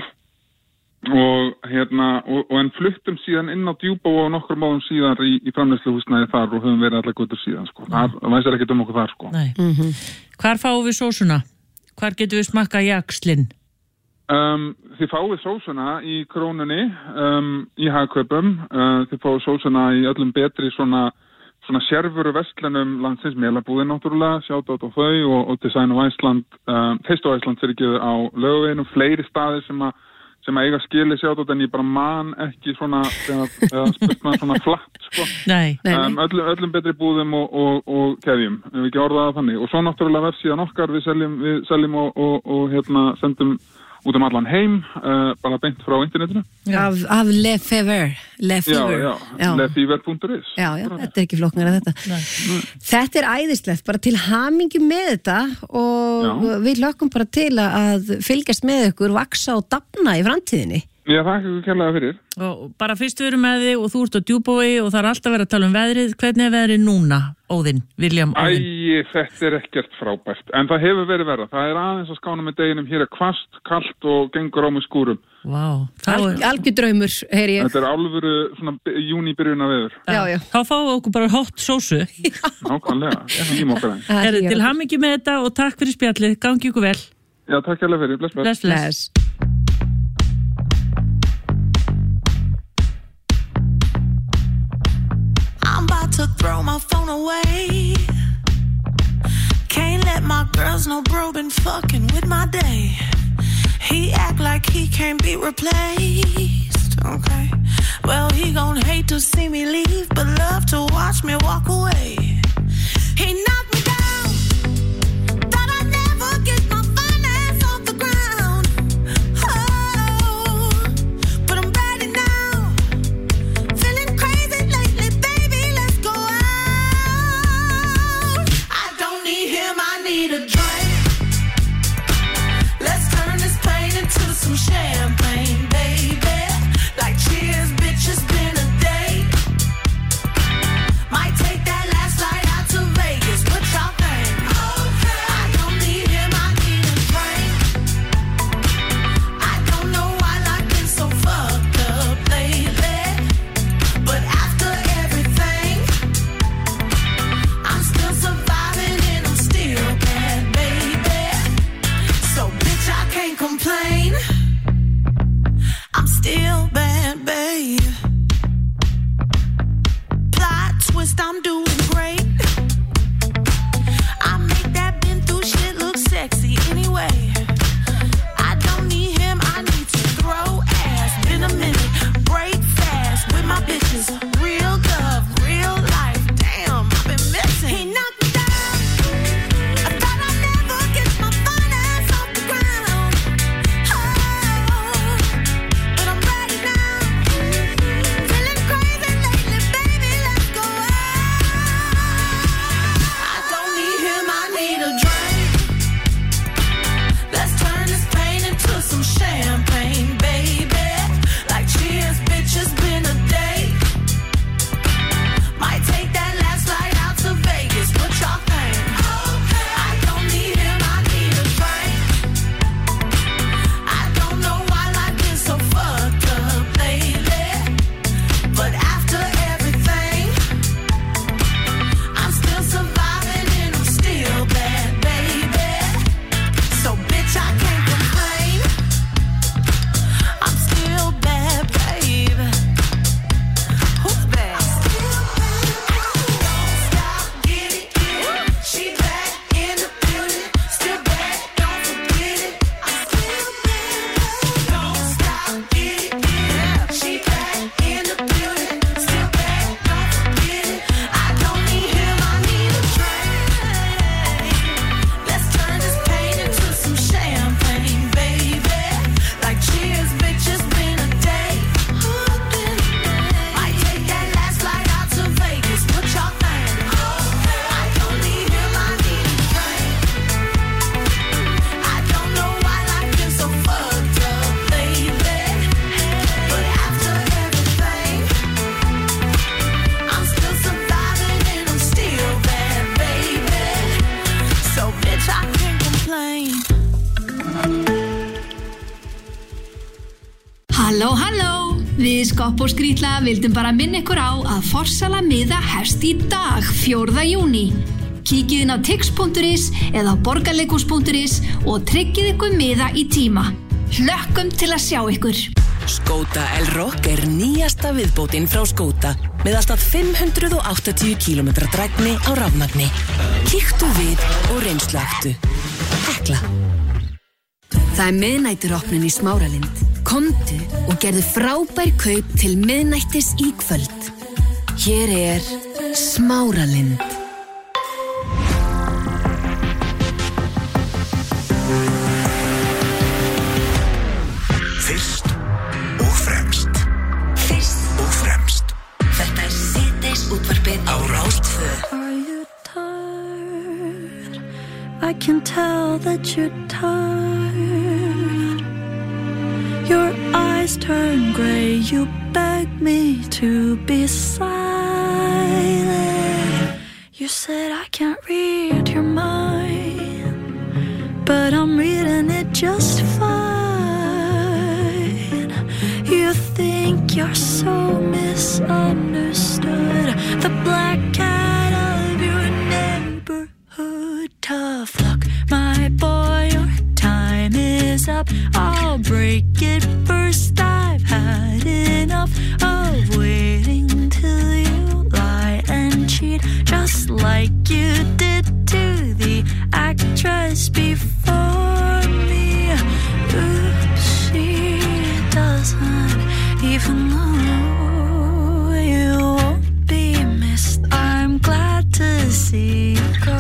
Og en fluttum síðan inn á Djúpavog og nokkur móðum síðan í framleiðsluhúsnæði þar og höfum verið allar götur síðan, sko. Það væsir ekkert okkur þar, sko. Nei. Hvar fáum við sósuna? Hvar getum við smakkað jaxlinn? Þið fáið sósuna í Krónunni í Hagkaupum, þið fáið sósuna í öllum betri svona svona sérvöru verslunum landsins, Melabúðin náttúrulega, shoutout á þau og Design of Iceland, Taste of Iceland fyrir ekki á Laugaveginum, fleiri staðir sem að eiga skili shoutout en ég bara man ekki svona, eða spurt maður svona flatt, sko. Nei. Öllum betri búðum og keðjum, ef við ekki orðaða þannig. Og svo náttúrulega vefsíðan okkar, við seljum og sendum út allan heim, bara beint frá internetinu. Af Lefever. Já, lefever.is. Já, þetta ekki flokknara þetta. Þetta æðislegt, bara til hamingju með þetta og við hlökkum bara til að fylgjast með ykkur, vaksa og dafna í framtíðinni. Já, þakka ykkur kærlega fyrir. Og bara fyrst við erum með þig og þú ert á Djúpavogi og það alltaf verið að tala veðrið. Hvernig veðrið núna, Óðinn, William Óðinn? Þetta ekkert frábært, en það hefur verið verða. Það aðeins að skána með deginum, hér hvasst, kalt og gengur á með skúrum. Vá. Algjör draumur, heyri ég. Þetta alvöru svona júnibyrjun af veður. Já. Þá fáum við okkur bara hot sósu. Nákvæmlega, tím okkar einn. Til hamingju með þetta og takk fyrir spjallið, gangi ykkur vel. Já, takk kærlega fyrir, bless. I'm about to throw my phone away. Can't let my girls know bro been fucking with my day. He act like he can't be replaced. Okay, well he gon' hate to see me leave, but love to watch me walk away. He knocked me down, thought I'd never get my finance off the ground. Oh, but I'm ready now. Feeling crazy lately, baby, let's go out. I don't need him, I need a drink. Let's turn this pain into some champagne, baby. Like cheers, bitch, it's been a day. Might take that last flight out to Vegas, what y'all think? Okay. I don't need him, I need a drink. I don't know why life been so fucked up lately, but after everything, I'm still surviving and I'm still bad, baby. So bitch, I can't complain. I'm still bad, babe. Plot twist, I'm doing great. I make that been through shit look sexy anyway. I don't need him, I need to throw ass. Been a minute, break fast with my bitches. Real love, real life, damn, I've been missing. He knocked me down, I thought I'd never get my finance off the ground. Oh, but I'm ready now. Feeling crazy lately, baby, let's go out. I don't need him, I need a drink. Let's turn this pain into some champagne, baby. Like cheers, bitch, it's been a day. Might take that last flight out to Vegas, what y'all think? I don't need him, I need a drink. I don't know why life been so fucked up lately, but after everything, I'm still surviving and I'm still bad, baby. So bitch, I can't complain. I'm still bad, babe. Who's bad? Don't stop, get it, she back in the building. Still bad, don't forget it. I'm still bad, don't stop, get it, she back in the building. Still bad, don't forget it. I don't need him, I need a drink. Let's turn this pain into some champagne, baby. Like cheers, bitch, it's been a day. Might take that last flight out to Vegas, what y'all think? I don't need him, I need a drink. I don't know why life been so fucked up lately, but after everything, I'm still surviving and I'm still bad, baby. So bitch, I can't complain. Halló, við Skopp og Skrýtla vildum bara minna ykkur á að forsala miða hefst í dag, 4. júní. Kíkið inn á tix.is eða á borgarleikhús.is og tryggið ykkur miða í tíma. Hlökkum til að sjá ykkur. Skoda Elrock nýjasta viðbótin frá Skoda með allt að 580 km drægni á rafmagni. Kíktu við og reynsluaktu. Hekla. Það miðnæturopnun í Smáralind. Komdu og gerðu frábær kaup til miðnættis í kvöld. Hér Smáralind. Fyrst og fremst. Fyrst og fremst. Þetta síðdeis útvarpið á Rás 2. Are you tired? I can tell that you're tired. Your eyes turn gray. You beg me to be silent. You said I can't read your mind, but I'm reading it just fine. You think you're so misunderstood. The black cat of your neighborhood. Tough luck, my boy, your time is up. I'll break it first. I've had enough of waiting till you lie and cheat, just like you did to the actress before me. Oops, she doesn't even know you won't be missed. I'm glad to see you go.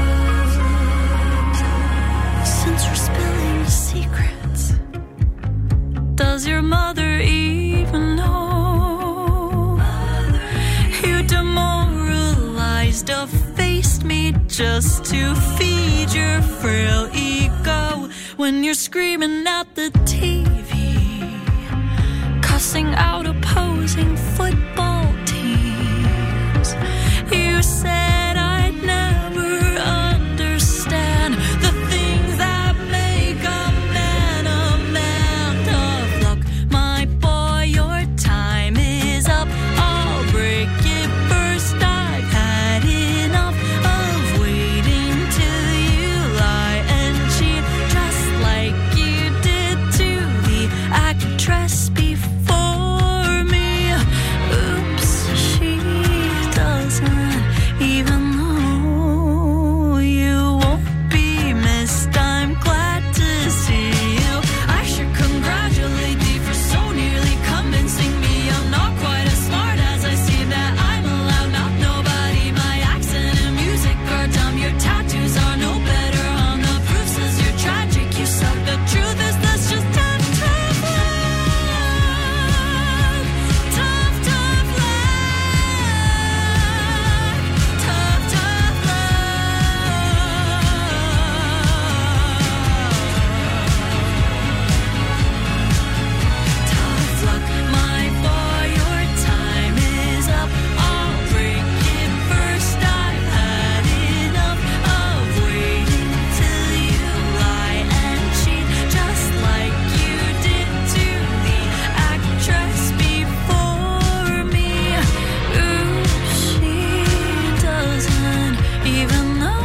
Since we're spilling secrets, does your mother even know? You demoralized, effaced me just to feed your frail ego. When you're screaming at the TV, cussing out opposing football teams. You said I'd never understand the things that make a man a man. Tough luck, my boy, your time is up. I'll break it first. I've had enough of waiting till you lie and cheat, just like you did to the actress before me. Oops, she doesn't even know you won't be missed. I'm glad to see you. I should congratulate thee for so nearly convincing me I'm not quite as smart as I seem, that I'm allowed, not nobody. My accent and music are dumb. Your tattoos are no better. On the proof says you're tragic. You suck. The truth is that's just tough, tough luck. Tough, tough luck. Tough, tough Tough luck, my boy, your time is up. I'll break it first. I've had enough of waiting till you lie and cheat, just like you did to the actress before me. Oops, she doesn't even know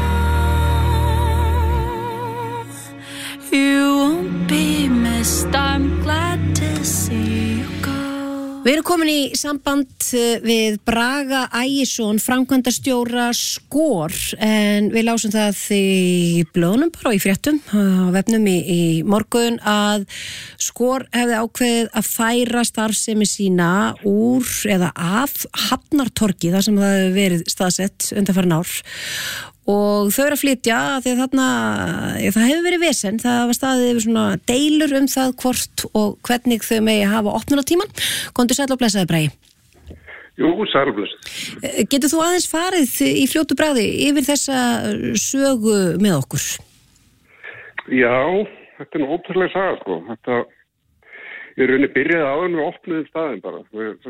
you won't be missed. I'm glad to see you go. Við erum komin í samband við Braga Ægisson, framkvæmdastjóra SCOR, en við lásum það í blöðunum bara og í fréttum á vefnum í morgun að SCOR hefði ákveðið að færa starfsemi sína úr eða af Hafnartorgi, þar sem það hefur verið staðsett undanfarin ár. Og þau eru að flytja því að þarna, það hefur verið vesen, það var staðið yfir svona deilur það hvort og hvernig þau megi hafa opnunartíman. Komdu sæll og blessaði, Bragi. Jú, sæll og blessaði. Getur þú aðeins farið í fljótu bragði yfir þessa sögu með okkur? Já, þetta nú ótrúlega saga, sko. Þetta er rauninni byrjaði áður við opnuðum staðinn bara.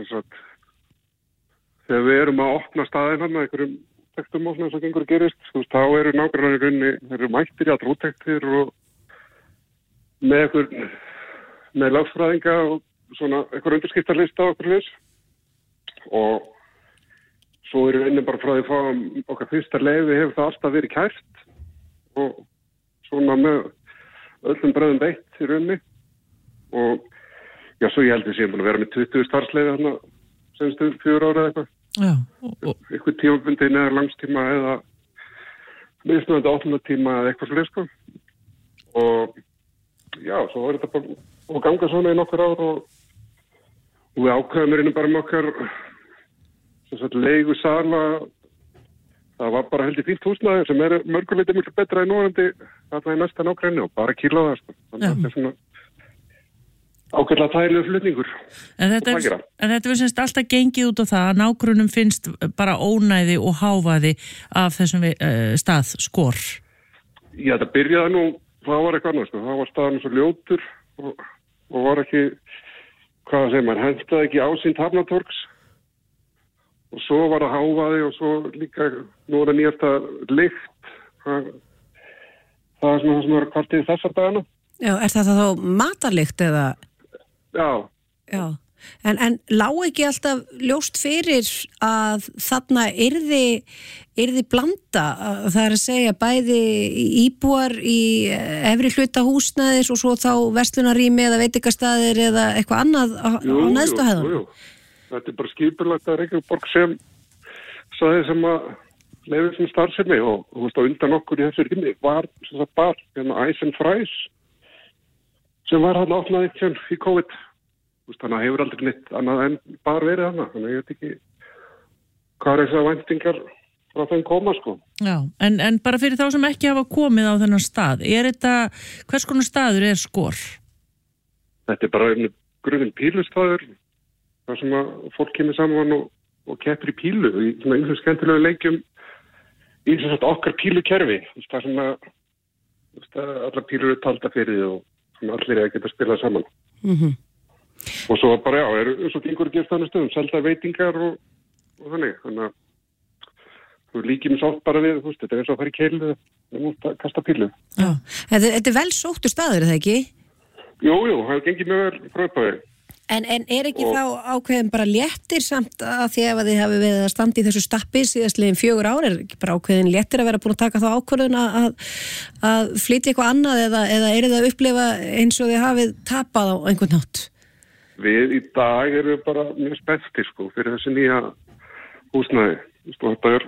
Þegar við erum að opna staðinn hann að einhverjum tektum og svona sem gengur að gerist, þá eru nákvæmlega runni, þeir eru mættir í allra úttektir og með lögfræðinga og svona einhver undirskiptarlista og okkur þess. Og svo eru runni bara frá því að fá okkar fyrsta leyfi hefur það alltaf verið kært og svona með öllum bröðum beitt í runni. Og Já, svo ég held að ég búin að vera með 20 starfsleiði þarna senstu 4 ára eða eitthvað. Já. Eitthvað tímabundin eða langstíma eða mismunandi opnunatíma eða eitthvað fyrir, sko. Og já, svo var þetta bara að ganga svona í nokkur ár og við ákveðum einnig bara með okkar leigu sala. Það var bara heldur fínt húsnæði sem mörguleiti mjög betra í núverandi þarna í næsta nágrenni og bara kýla það, sko. Þannig að þetta svona ákveðlega þægilegur flutningur. En þetta er semst alltaf gengið út á það að nágrunum finnst bara ónæði og hávaði af þessum stað skor. Já, þetta byrjaði nú, það var eitthvað annað, sko. Það var staðan svo ljótur og var ekki, hvað segir maður, hentaði ekki ásýnd Hafnartorgs. Og svo var það hávaði og svo líka, nú er það nýjasta lykt. Það er svona það sem var kvartið þessar dagana. Já, er það þá matarlykt eða? Já. Já, en lá ekki alltaf ljóst fyrir að þarna yrði blanda, það er að segja bæði íbúar í efri hluta húsnæðis og svo þá verslunarrými eða veitingastaðir eða eitthvað annað á neðstu hæðum? Jú. Þetta er bara skipulagt að Reykjavík sem sagði sem að leyfði sem starfsemi og þú veist að undan okkur í þessu rými var sem það bar Ice and Fries sem var hann opnaði í COVID. Þannig að það hefur aldrei neitt annað en bar verið hana. Þannig að ég veit ekki hvað er þessar væntingar frá þeim koma, sko. Já, en bara fyrir þá sem ekki hafa komið á þennan stað, hvers konar staður er skor? Þetta er bara grunninn pílustaður. Það sem að fólk kemur saman og keppir í pílu í svona einhverjum skemmtilegu leikjum í þess að okkar pílukerfi. Það sem að allar pílur eru talda fyrir og sem allir er að geta spilað saman. Mm-hmm. Og svo bara, svo gengur að gera þannig stöðum, selda veitingar og þannig. Þannig að þú líkjum sátt bara við, þetta er eins og að fara í keilu og kasta pílu. Já, þetta er vel sóttur staður, er það ekki? Jú, það gengir mjög vel frá upphafi. En er ekki þá ákveðin bara léttir samt að því ef þið hafi verið að standa í þessu stappi síðastliðin 4 ár, er ekki bara ákveðin léttir að vera búin að taka þá ákvörðun að flytja eitthvað annað eða er það að upplifa eins og þið hafið tapað á einhvern nátt? Við í dag erum bara mjög spenntir, sko, fyrir þessi nýja húsnæði. Þetta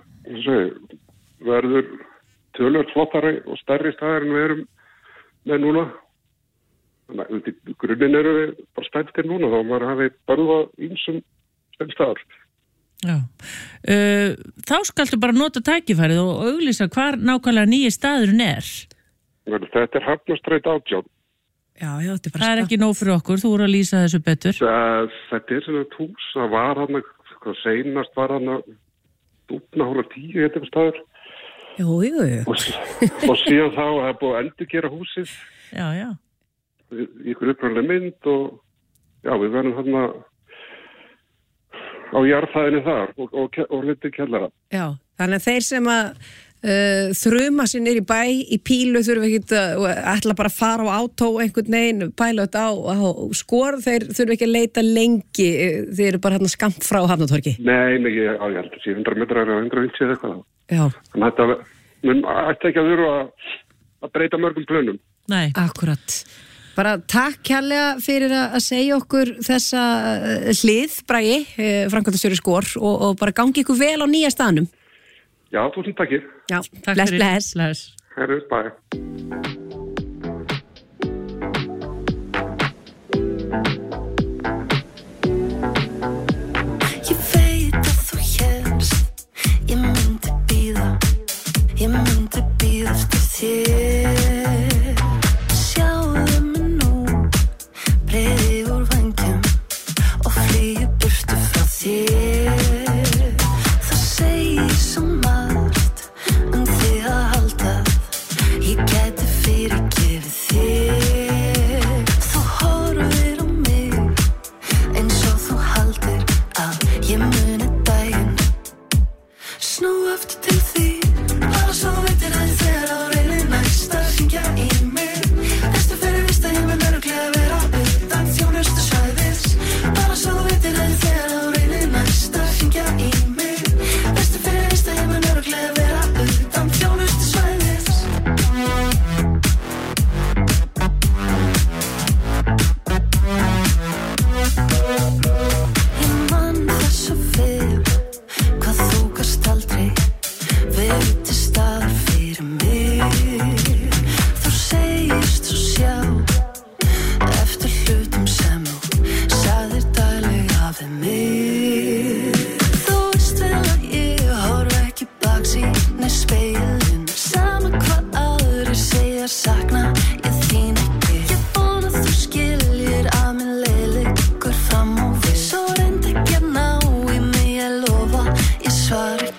verður töluvert flottari og stærri staðar en við erum með núna. Þannig að grunninn eru við bara spenntir núna, þá maður hafi börða ímsum staðar. Já. Þá skaltu bara nota tækifærið og auglýsa hvar nákvæmlega nýji staðurinn er. Þetta er Hafnarstræti 18. Já, þetta er bara það er ekki nóg fyrir okkur, þú voru að lýsa þessu betur. Þetta er svona hús, það var hann, seinast var hann að Dúfnahóla 10, þetta er staður. Jú. Og síðan þá það er búið að endurgera húsið. Já. Í ykkur upprænlega mynd og við verðum þarna á jarðhæðinni þar og litið kellara. Já, þannig að þeir sem að þruma sér niður í bæ í pílu þurfa ekki að ætla bara að fara á átó einhvern veginn, pæla þetta á skor, þeir þurfa ekki að leita lengi, þeir eru bara hérna skamt frá Hafnartorgi. Nei, ég held að 700 metrar eða 150 eða eitthvað. Já. Þannig að þetta ætti ekki að þurfa að breyta mörgum plönum. Nei. Akkurat. Bara takk kærlega fyrir að segja okkur þessa hlið, Bragi, framkvæmdastjóri skor og bara gangi ykkur vel á nýja staðnum. Já, tusen takkir. Já, bless. Herru, bye. Ég veit að þú hélst, ég myndi bíða eftir þér. Sjáðu mig nú, breiði úr vængjum og flýi burtu frá þér. Það segir svo margt þig að halda. Ég gæti fyrir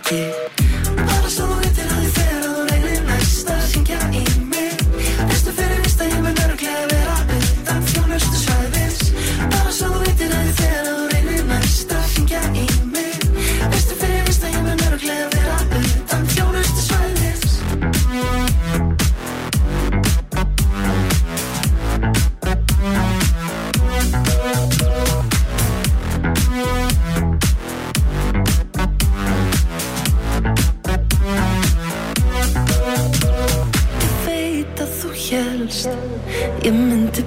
ekki. Bara svo þú vitir að þið þegar að þú reynir næst að hringja í mig. Veistu fyrir víst að ég mun örugglega vera utan þjónustu svæðis. Bara svo þú vitir að þið þegar að þú reynir næst að hringja í mig. Veistu fyrir víst að ég mun örugglega vera utan þjónustu svæðis. Ég myndi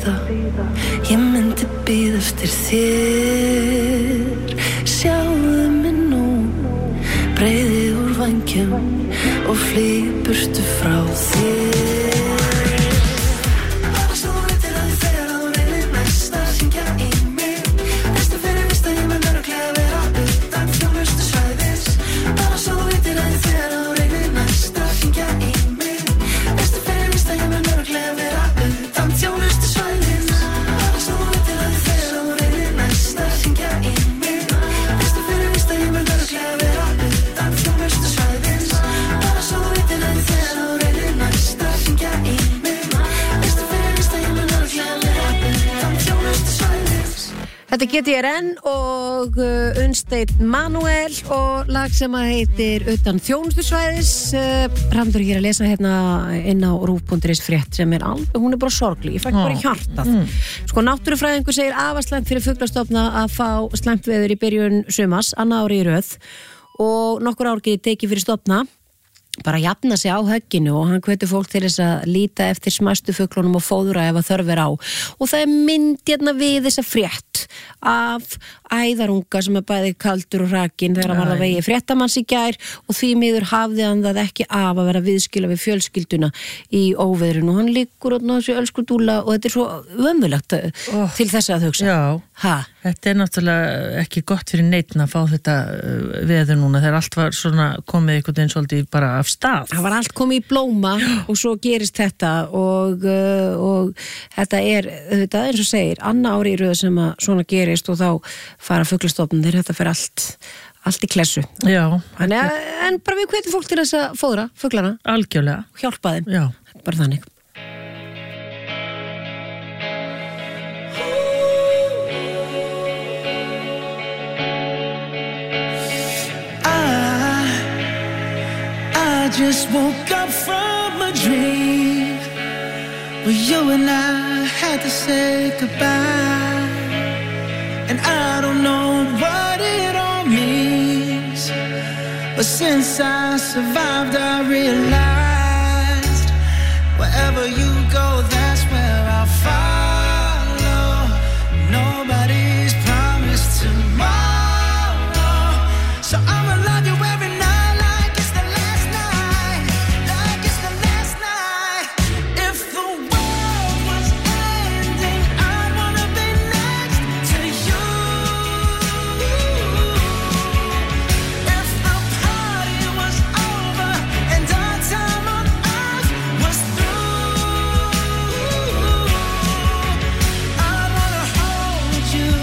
bíða eftir þér. Sjáðu mig nú, breiði úr vængjum og flýg burtu frá þér. Bara svo þú vitir að þið þegar að þú reynir næst að hringja í mig. Veistu fyrir víst að ég mun örugglega vera utan þjónustu svæðis. Bara svo þú vitir að þið þegar að þú reynir næst að hringja í mig. Veistu fyrir víst að ég mun örugglega vera utan þjónustu svæðis. Bara svo þú vitir að þið þegar að þú reynir næst að hringja í mig. Veistu fyrir víst að ég mun örugglega vera utan þjónustu svæðis. Bara svo þú vitir að þið þegar að þú reynir næst að hringja í mig. Veistu fyrir víst að ég mun örugglega vera utan þjónustu svæðis. Þetta GTRN og Unnsteinn Manuel og lag sem að heitir Utan þjónustusvæðis. Randur hér að lesa hérna inn á rúf.is frétt sem er alveg, hún er bara sorgleg, ég fæk bara í hjartað. Sko náttúrufræðingur segir afar slæmt fyrir fuglastofna að fá slæmt veður í byrjun sumars, annað ári í röð og nokkur ár getið tekið fyrir stofna bara jafna sig á högginu og hann hvetur fólk til þess að líta eftir smæstu fuglunum og fóðura ef að þörf er á. Og það er mynd hérna við þessa frétt af æðarunga sem er bæði kaldur og hrakinn þegar hann var að vegi fréttamanns í gær og því miður hafði hann það ekki af að vera viðskila við fjölskylduna í óveðrinu og hann liggur og þessu ölskudúla og þetta er svo ömulegt til þess að hugsa. Já, þetta er náttúrulega ekki gott fyrir neitt að fá þetta veður núna þegar allt var svona komið einhvern veginn svolítið bara af stað. Það var allt komið í blóma og svo gerist þetta og þetta er þetta eins og segir, annað ári í röð sem að svona gerist og þá fara fuglastofnir, þetta fer allt í klessu. Já. En bara við hvetjum fólk til þess að fóðra fuglana. Algjörlega. Og hjálpa þeim. Já. Bara þannig. I just woke up from a dream where you and I had to say goodbye, and I don't know what it all means, but since I survived I realized wherever you go that's where I'll follow. Nobody's promised tomorrow, so I'ma love you every night. You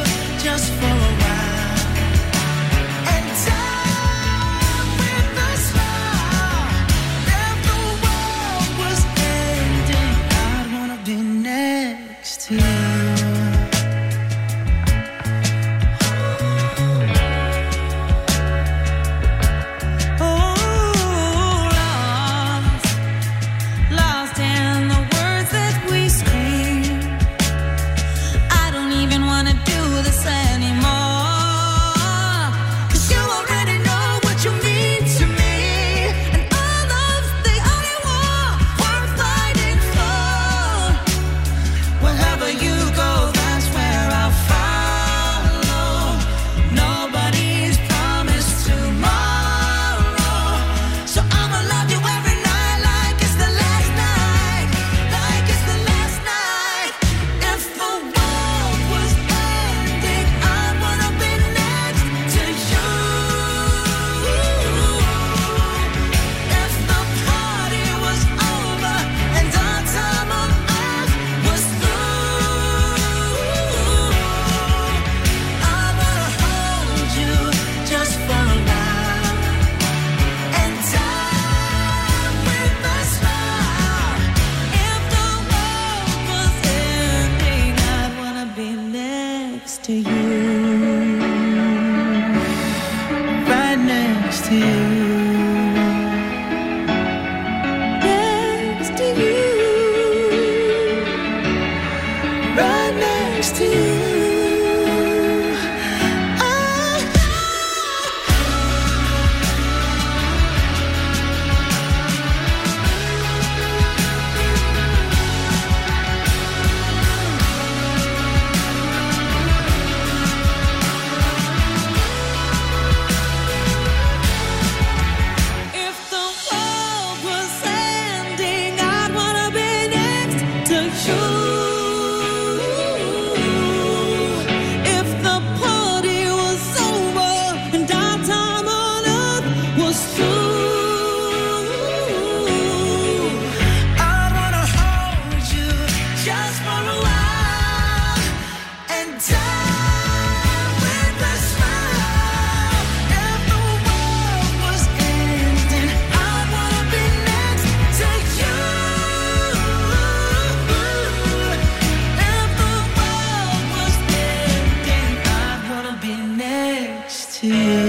us through. I wanna hold you just for a while and die with a smile. If the world was ending, I wanna be next to you. If the world was ending, I wanna be next to you.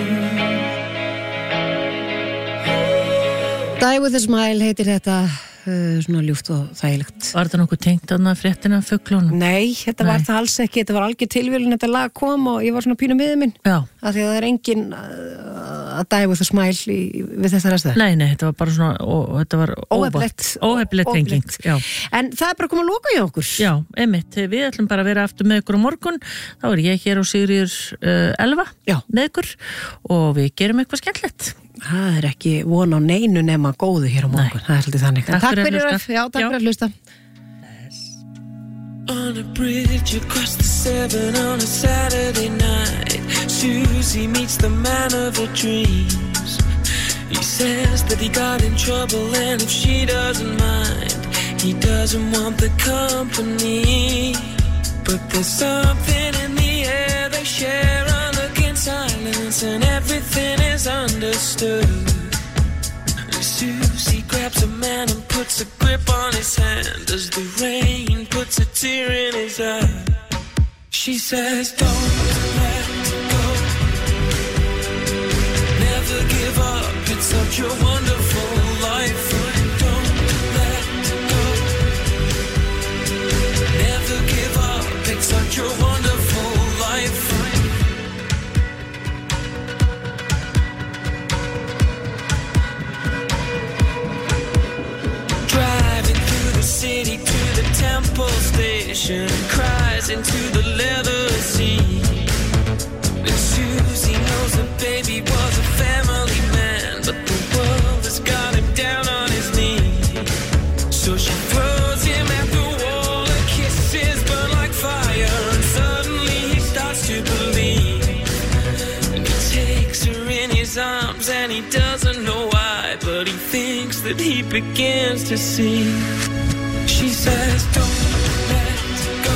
Die with a Smile heitir þetta, svona ljúft og þægilegt. Var þetta nokkuð tengt annað fréttina af fuglunum? Nei, þetta var það alls ekki, þetta var algjör tilvílun, þetta lag kom og ég var svona pínu miður minn. Já. Af því að það er engin að Die with a Smile við þetta ræðstæð. Nei, þetta var bara svona, þetta var óhefnilegt tenging. Já. En það er bara að koma að loka hjá okkur. Já, einmitt, við ætlum bara að vera aftur með ykkur á morgun, þá er ég hér á Sigríður Elva með ykkur og við gerum eitthvað skemmtilegt. Það er ekki von á neinu nema góðu hér á morgun. Það er svolítið þannig. Takk fyrir að hlusta. On a bridge across the Severn on a Saturday night, Susie meets the man of her dreams. He says that he got in trouble and if she doesn't mind, he doesn't want the company. But there's something in the air they share, a look in silence and everything is understood. Susie grabs a man and puts a grip on his hand as the rain puts a tear in his eye. She says, don't let go, never give up, it's such a wonderful life. Don't let go, never give up, it's such a wonderful life. City to the temple station, cries into the leather seat. And Susie knows that baby was a family man, but the world has got him down on his knees. So she throws him at the wall, her kisses burn like fire, and suddenly he starts to believe. And he takes her in his arms and he doesn't know why, but he thinks that he begins to see. She says, don't let go,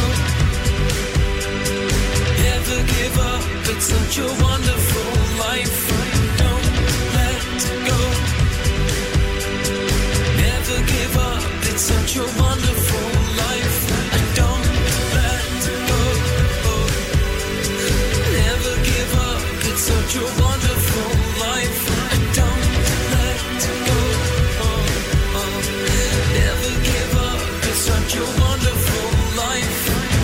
never give up, it's such a wonderful life. Don't let go, never give up, it's such a wonderful life. Don't let go, never give up, it's such a wonderful life. Don't let go, never give up, such a wonderful life.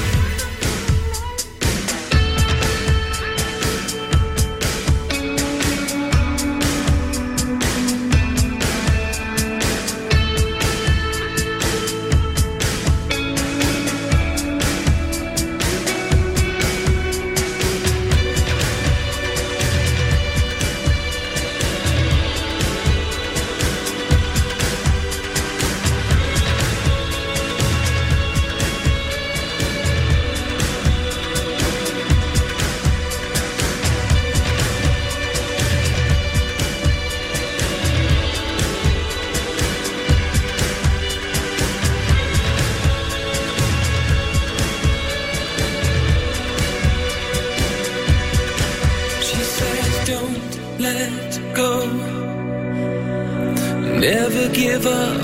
Never give up.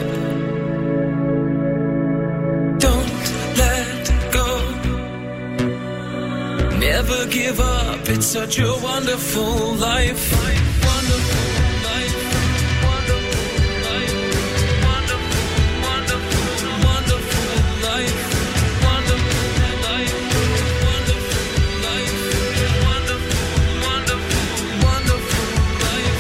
Don't let go. Never give up. It's such a wonderful life. Wonderful life. Wonderful life. Wonderful, wonderful, wonderful life. Wonderful life. Wonderful life. Wonderful, wonderful, wonderful life.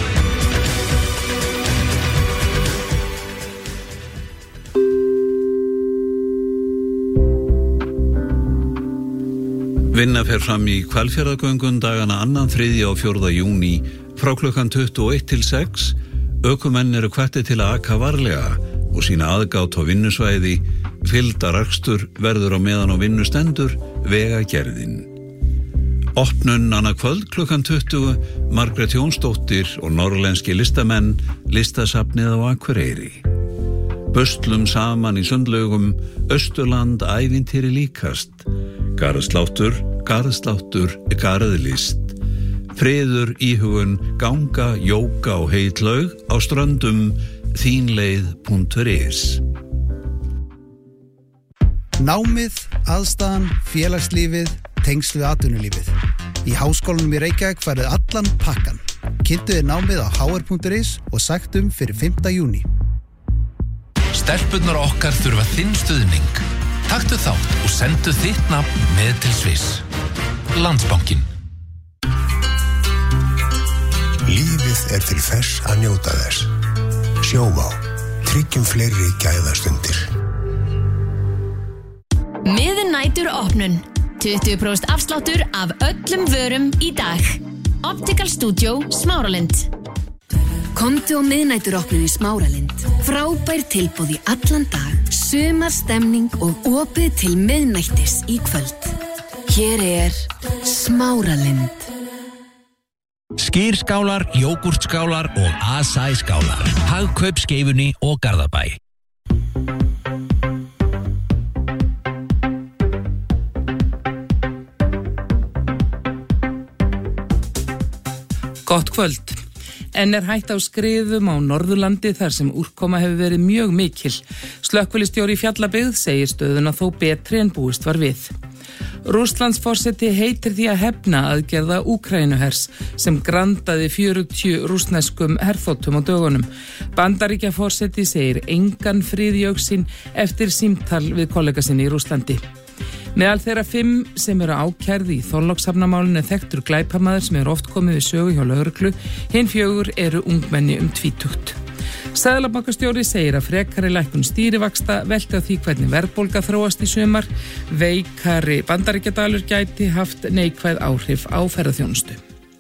Vinna fer fram í Hvalfjarðargöngun dagana 2., 3. og 4. júní frá klukkan 21 til 6. Ökumenn eru hvattir til að aka varlega og sína aðgát á vinnusvæði. Fylgdarakstur verður á meðan á vinnu stendur, vegagerðin. Opnun annað kvöld klukkan 20, Margrét Jónsdóttir og norrlenski listamenn, listasafnið á Akureyri. Böstlum saman í sundlaugum, Austurland ævintýri líkast. Garðsláttur, garðlist. Friður, íhugun, ganga, jóga og heitlaug á ströndum þínleið.is. Námið, aðstæðan, félagslífið, tengsl við atvinnulífið. Í Háskólanum í Reykjavík færið allan pakkan. Kynntu þér námið á hr.is og sæktum fyrir 5. júní. Stelpurnar okkar þurfa þinn stuðning. Taktu þátt og sendu þitt nafn með til Sviss. Landsbankinn. Lífið til þess að njóta þess. Sjóvá, tryggjum fleiri gæðastundir. Miðnætur opnun. 20% afsláttur af öllum vörum í dag. Optical Studio Smáralind. Komdu á miðnæturopnun í Smáralind. Frábær tilboð í allan dag, sumarstemning og opið til miðnættis í kvöld. Hér Smáralind. Skýrskálar, jógúrtskálar og Asai-skálar. Hagkaup Skeifunni og Garðabæ. Gott kvöld. En hætt á skriðum á Norðurlandi þar sem úrkoma hefur verið mjög mikil. Slökkvilistjóri í Fjallabyggð segir stöðuna þó betri en búist var við. Rússlandsforseti heitir því að hefna aðgerða Úkraínuhers sem grandaði 40 rússneskum herþotum á dögunum. Bandaríkjaforseti segir engan frið í augsýn eftir símtal við kollega sinni í Rússlandi. Meðal þeirra 5 sem eru ákærði í Þorlákshafnamálinu þekktur glæpamaður sem oft komið við sögu hjá lögreglu, hinn 4 eru ungmenni 20. Seðlabankastjóri segir að frekari lækkun stýrivaxta velti á því hvernig verðbólga þróast í sumar, veikari bandaríkjadalur gæti haft neikvæð áhrif á ferðaþjónustu.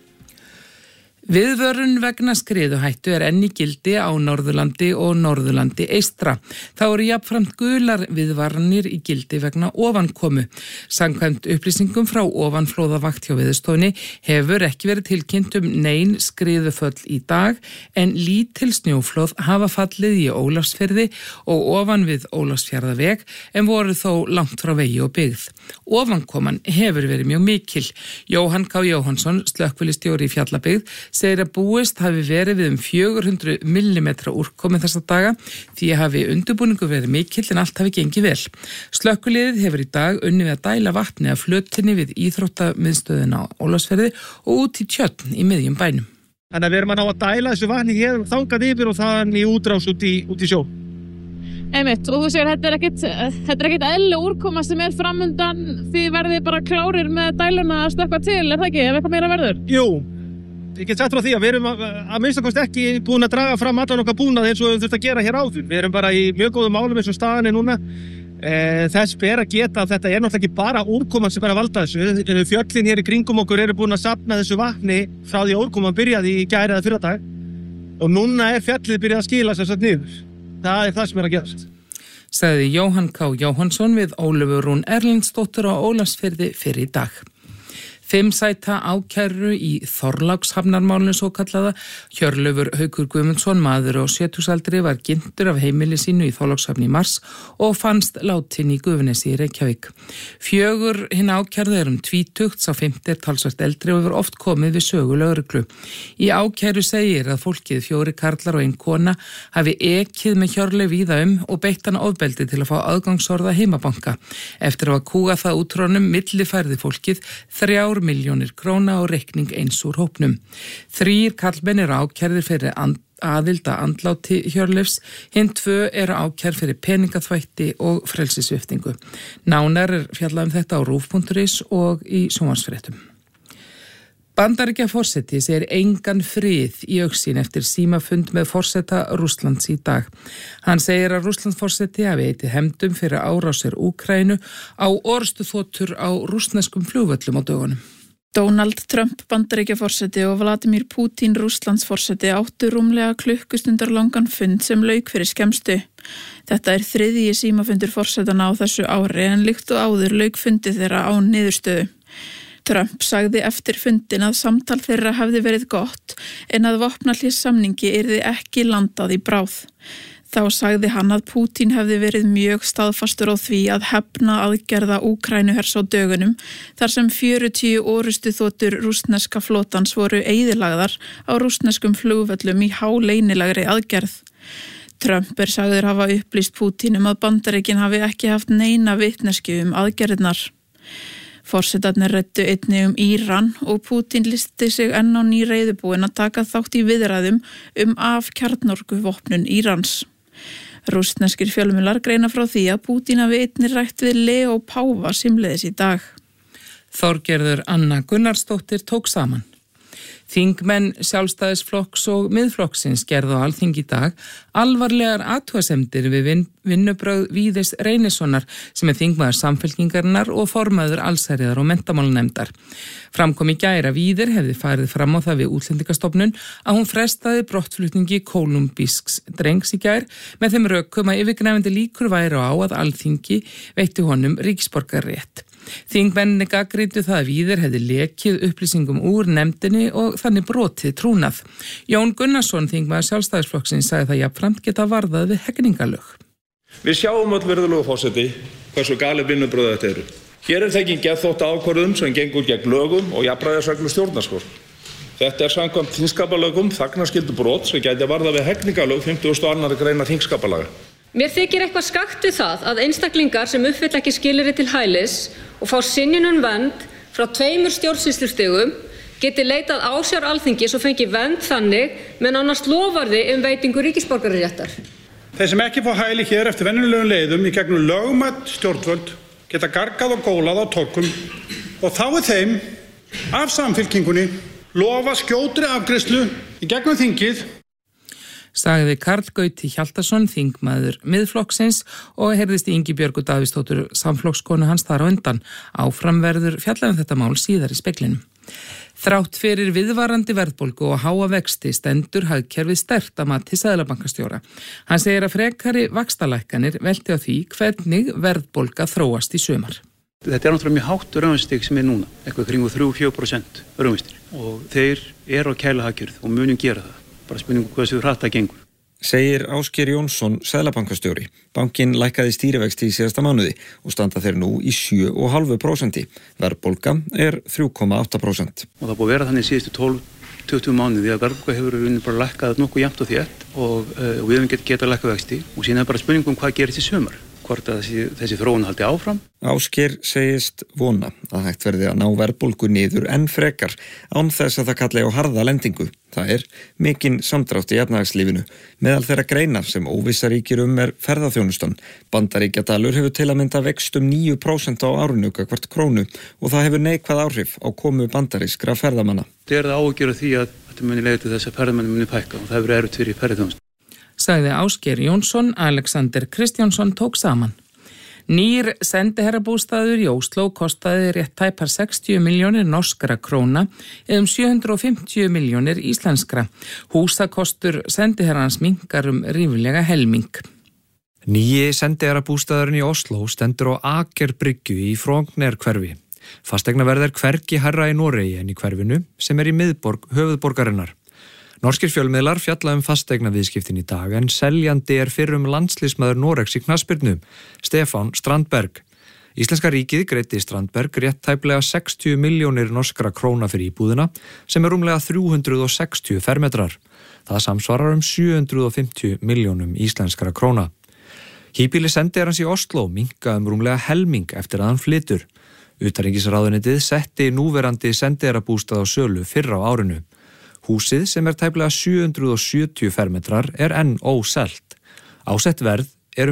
Viðvörun vegna skriðuhættu enn í gildi á Norðurlandi og Norðurlandi eystra. Þá eru jafnframt gular viðvaranir í gildi vegna ofankomu. Samkvæmt upplýsingum frá ofanflóðavakt hjá Veðurstofunni hefur ekki verið tilkynnt nein skriðuföll í dag en lítil snjóflóð hafa fallið í Ólafsfirði og ofan við Ólafsfjarðaveg en voru þó langt frá vegi og byggð. Ofankoman hefur verið mjög mikil. Jóhann K. Jóhannsson, slökkvilistjóri í Fjallabyggð, segir að búist hafi verið við 400 mm úrkomu þessa daga því hafi undirbúningu verið mikill en allt hafi gengið vel. Slökkviliðið hefur í dag unnið við að dæla vatni af flötinni við íþróttamiðstöðina á Ólafsfirði og út í Tjörn í miðjum bænum. Þannig að við erum að ná að dæla þessu vatni hér þangað yfir og þann í útrás út í sjó. Einmitt, og þú segir þetta er ekkit eðlileg úrkoma sem framundan því verðið bara klárir með dæluna að stökkva til, það ekki? Ef eitthvað meira verður? Jú. Ég get sagt frá því að við erum að minnstakosti ekki búin að draga fram allan okkar búnað eins og við þurfum að gera hér áður. Við erum bara í mjög góðum málum eins og staðan núna. Þess ber að geta að þetta náttúrulega ekki bara úrkoman sem að valda þessu. Fjöllin hér í kringum okkur eru búin að safna þessu vatni frá því að úrkoman byrjaði í gær eða fyrradag. Og núna fjallið byrjað að skila sér satt niður. Það það sem að gerast. Sagði Jóhann K. Jóhannsson við Ólöfu Rún Erlendsdóttur á Ólafsfirði fyrr í dag. 5 sæta ákæru í Þorlákshafnarmálinu svo kallaða. Hjörleifur Haukur Guðmundsson, maður á 70-aldri, var ginntur af heimili sínu í Þorlákshafni í mars og fannst látin í Gufunesi í Reykjavík. 4 hinn ákærðu 20, sá 5 talsvert eldri og hefur oft komið við sögu lögreglu. Í ákæru segir að fólkið 4 karlar og 1 kona hafi ekið með Hjörleif víða og beitt hann ofbeldi til að fá aðgangsorða heimabanka. Eftir að hafa kúgað það útrónum millifærði fólkið 3 milljónir króna á reikning eins úr hópnum. 3 karlmenn eru ákærðir fyrir aðild að andláti Hjörleifs, hinn 2 eru ákærð fyrir peningaþvætti og frelsissviptingu. Nánar fjallað þetta á rúf.is og í sjónvarpsfréttum. Bandaríkjaforseti segir engan frið í augsýn eftir símafund með forseta Rússlands í dag. Hann segir að Rússlandsforseti hafi heitið hefndum fyrir árásir Úkraínu á orrustuþotur á rússneskum flugvöllum á dögunum. Donald Trump, Bandaríkjaforseti og Vladimir Putin, Rússlandsforseti áttu rúmlega klukkustundar langan fund sem lauk fyrir skemmstu. Þetta 3. símafundur forsetana á þessu ári en líkt og áður lauk fundi þeirra án niðurstöðu. Trump sagði eftir fundin að samtal þeirra hefði verið gott en að vopnahléssamningi yrði ekki landað í bráð. Þá sagði hann að Pútín hefði verið mjög staðfastur á því að hefna aðgerða Úkraínuhers á dögunum þar sem 40 orrustuþotur rússneska flotans voru eyðilagðar á rússneskum flugvöllum í háleynilegri aðgerð. Trump sagður hafa upplýst Pútín að Bandaríkin hafi ekki haft neina vitneskju aðgerðirnar. Forsetarnir ræddu einnig Íran og Pútín listi sig enn á ný reiðubúin að taka þátt í viðræðum af kjarnorkuvopnun Írans. Rússneskir fjölmiðlar greina frá því að Pútín hafi einnig rætt við Leo páfa símleiðis í dag. Þorgerður Anna Gunnarsdóttir tók saman. Þingmenn Sjálfstæðisflokks og Miðflokksins gerðu á Alþingi í dag alvarlegar athugasemdir við vinnubrögð Víðis Reynissonar sem þingmaður Samfylkingarinnar og formaður allsherjar og menntamálanefndar. Framkom í gær að Víðir hefði farið fram á það við Útlendingastofnun að hún frestaði brottflutningi kólumbísks drengs í gær með þeim rökum að yfirgnæfandi líkur væru á að Alþingi veitti honum ríkisborgarrétt. Þingmenninni gagnrýndu það að Víðir hefði lekið upplýsingum úr nefndinni og þannig brotið trúnað. Jón Gunnarsson, þingmaður Sjálfstæðisflokksins, sagði það jafnframt geta varðað við hegningalög. Við sjáum öll virðulegu forseti hversu galið vinnubrögð þetta eru. Hér tekin geðþótta ákvörðun sem gengur gegn lögum og jafnræðisreglu stjórnarskrár. Þetta samkvæmt þingskapalögum þagnarskyldu brot sem gæti varðað við hegningalög 52. greinar þingskapalaga. Mér þykir eitthvað skakt við það að einstaklingar sem uppfylla ekki skilyrði til hælis og fá synjun vernd frá 2 stjórnsýslustigum geti leitað ásjár Alþingis og fengi vernd þannig með nánast loforði veitingu ríkisborgararéttar. Þeir sem ekki fá hæli hér eftir venjulegum leiðum í gegnum lögmætt stjórnvöld geta gargað og gólað á torkum og þá þeim af Samfylkingunni lofa skjótri afgreiðslu í gegnum þingið. Sagði Karl Gauti Hjaltason, þingmaður Miðflokksins og heyrðist í Ingibjörgu Davíðsdóttur samflokkskonu hans þar á undan. Áfram verður fjallað þetta mál síðar í speglinum. Þrátt fyrir viðvarandi verðbólgu og háa vexti stendur hagkerfið sterkt að mati seðlabankastjóra. Hann segir að frekari vaxtalækkanir velti á því hvernig verðbólga þróast í sumar. Þetta náttúrulega mjög hátt raunvækstarstig sem núna, eitthvað kringu 3-4% raunvækstir og þeir eru að kæla hagkerfið og munum gera það. Bara spurningu hvað sem hratt að gengur. Segir Ásgeir Jónsson, seðlabankastjóri. Bankinn lækkaði stýrivexti í síðasta mánuði og standa þeir nú í 7,5%. Verðbólga er 3,8%. Og það búið að vera þannig síðustu 12-20 mánuði að verðbólga hefur bara lækkað nokkuð jafnt og þétt og við hefum getað lækkað vexti og síðan er bara spurningum hvað gerist í sumar. Hvort að þessi þróun haldi áfram. Ásgeir segist vona að hægt verði að ná verðbólgu niður enn frekar án þess að það kalli á harða lendingu. Það er mikinn samdrátt í efnahagslífinu. Meðal þeirra greina sem óvissa ríkir er ferðaþjónustan. Bandaríkjadalur hefur til að mynda vext 9% á árinu gagnvart krónu og það hefur neikvæð áhrif á komu bandarískra ferðamanna. Það er það áhyggjur af því að þetta muni leiða til þess að ferðamenn muni pækka og það hefur erfitt fyrir ferðaþjónustan. Sagði Ásgeir Jónsson, Alexander Kristjánsson tók saman. Nýr sendiherrabústaður í Ósló kostaði rétt tæpar 60 milljónir norskra króna eða 750 milljónir íslenskra. Húsakostur sendiherrans minnkar ríflega helming. Nýji sendiherrabústaðurinn í Ósló stendur á Akerbryggju í Frognerhverfi. Fasteignaverð hvergi hærra í Noregi en í hverfinu sem í miðborg höfuðborgarinnar. Norskir fjölmiðlar fjalla fasteignaviðskiptin í dag en seljandi fyrrum landsliðsmaður Noregs í knattspyrnu, Stefán Strandberg. Íslenska ríkið greiddi Strandberg rétt tæplega 60 milljónir norskra króna fyrir íbúðina sem rúmlega 360 fermetrar. Það samsvarar 750 milljónum íslenskra króna. Híbýli sendiherrans í Ósló minnka rúmlega helming eftir að hann flytur. Utanríkisráðuneytið setti núverandi sendiherrabústað á sölu fyrr á árinu. Húsið sem tæplega 770 fermetrar enn óselt. Ásett verð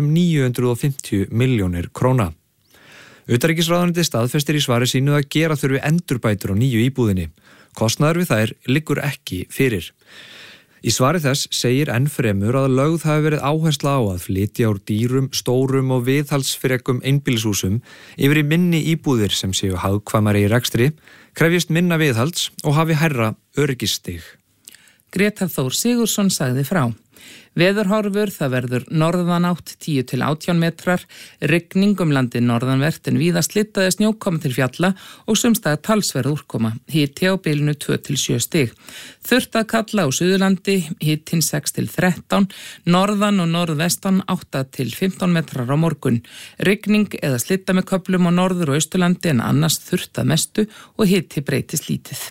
950 milljónir króna. Utanríkisráðuneytið staðfestir í svari sínu að gera þurfi endurbætur á nýju íbúðinni. Kostnaður við þær liggur ekki fyrir. Í svari þess segir enn fremur að lögð hafi verið áhersla á að flytja úr dýrum, stórum og viðhaldsfrekum einbýlishúsum yfir í minni íbúðir sem séu hagkvæmari í rekstri, krefjist minna viðhalds og hafi hærra öryggisstig. Grétar Þór Sigurðsson sagði frá. Veðurhorfur, það verður norðanátt 10 til 18 metrar, rigning landið norðanvert en víða slittaði snjókoma til fjalla og sumstaðar talsverð úrkoma, hiti á bilinu 2 til 7 stig. Þurrt að kalla á Suðurlandi, hitin 6 til 13, norðan og norðvestan 8 til 15 metrar á morgun. Rigning eða slitta með köflum á norður og austurlandi en annars þurrt að mestu og hiti breytist lítið.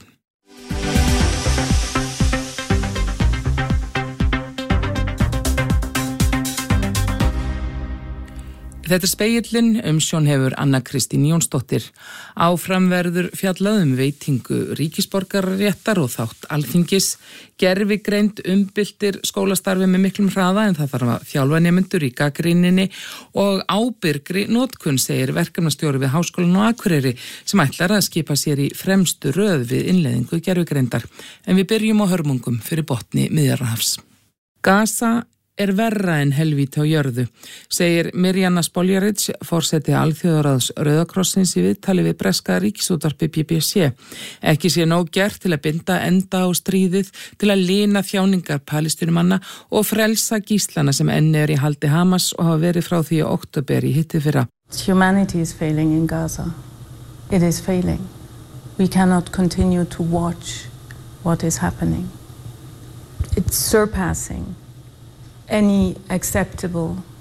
Þetta Spegillinn, umsjón hefur Anna Kristín Jónsdóttir. Áfram verður fjallað veitingu ríkisborgararéttar og þátt Alþingis. Gervigreind umbyltir skólastarfi með miklum hraða en það þarf að þjálfa nemendur í gagnrýninni og ábyrgri notkun, segir verkefnastjóri við Háskólann á Akureyri sem ætlar að skipa sér í fremstu röð við innleiðingu gervigreindar. En við byrjum á hörmungum fyrir botni Miðjarðarhafs. Gaza verra en helvíti á jörðu, segir Mirjana Spoljaric, forseti Alþjóðaráðs Rauðakrossins í viðtali við breska ríkisútvarpi BBC. Ekki sé nóg gert til að binda enda á stríðið, til að lina þjáningar palestínumanna og frelsa gíslana sem enn í haldi Hamas og hafa verið frá því október í hittifyrra. Humanity is failing in Gaza. It is failing. We cannot continue to watch what is happening. It's surpassing any acceptable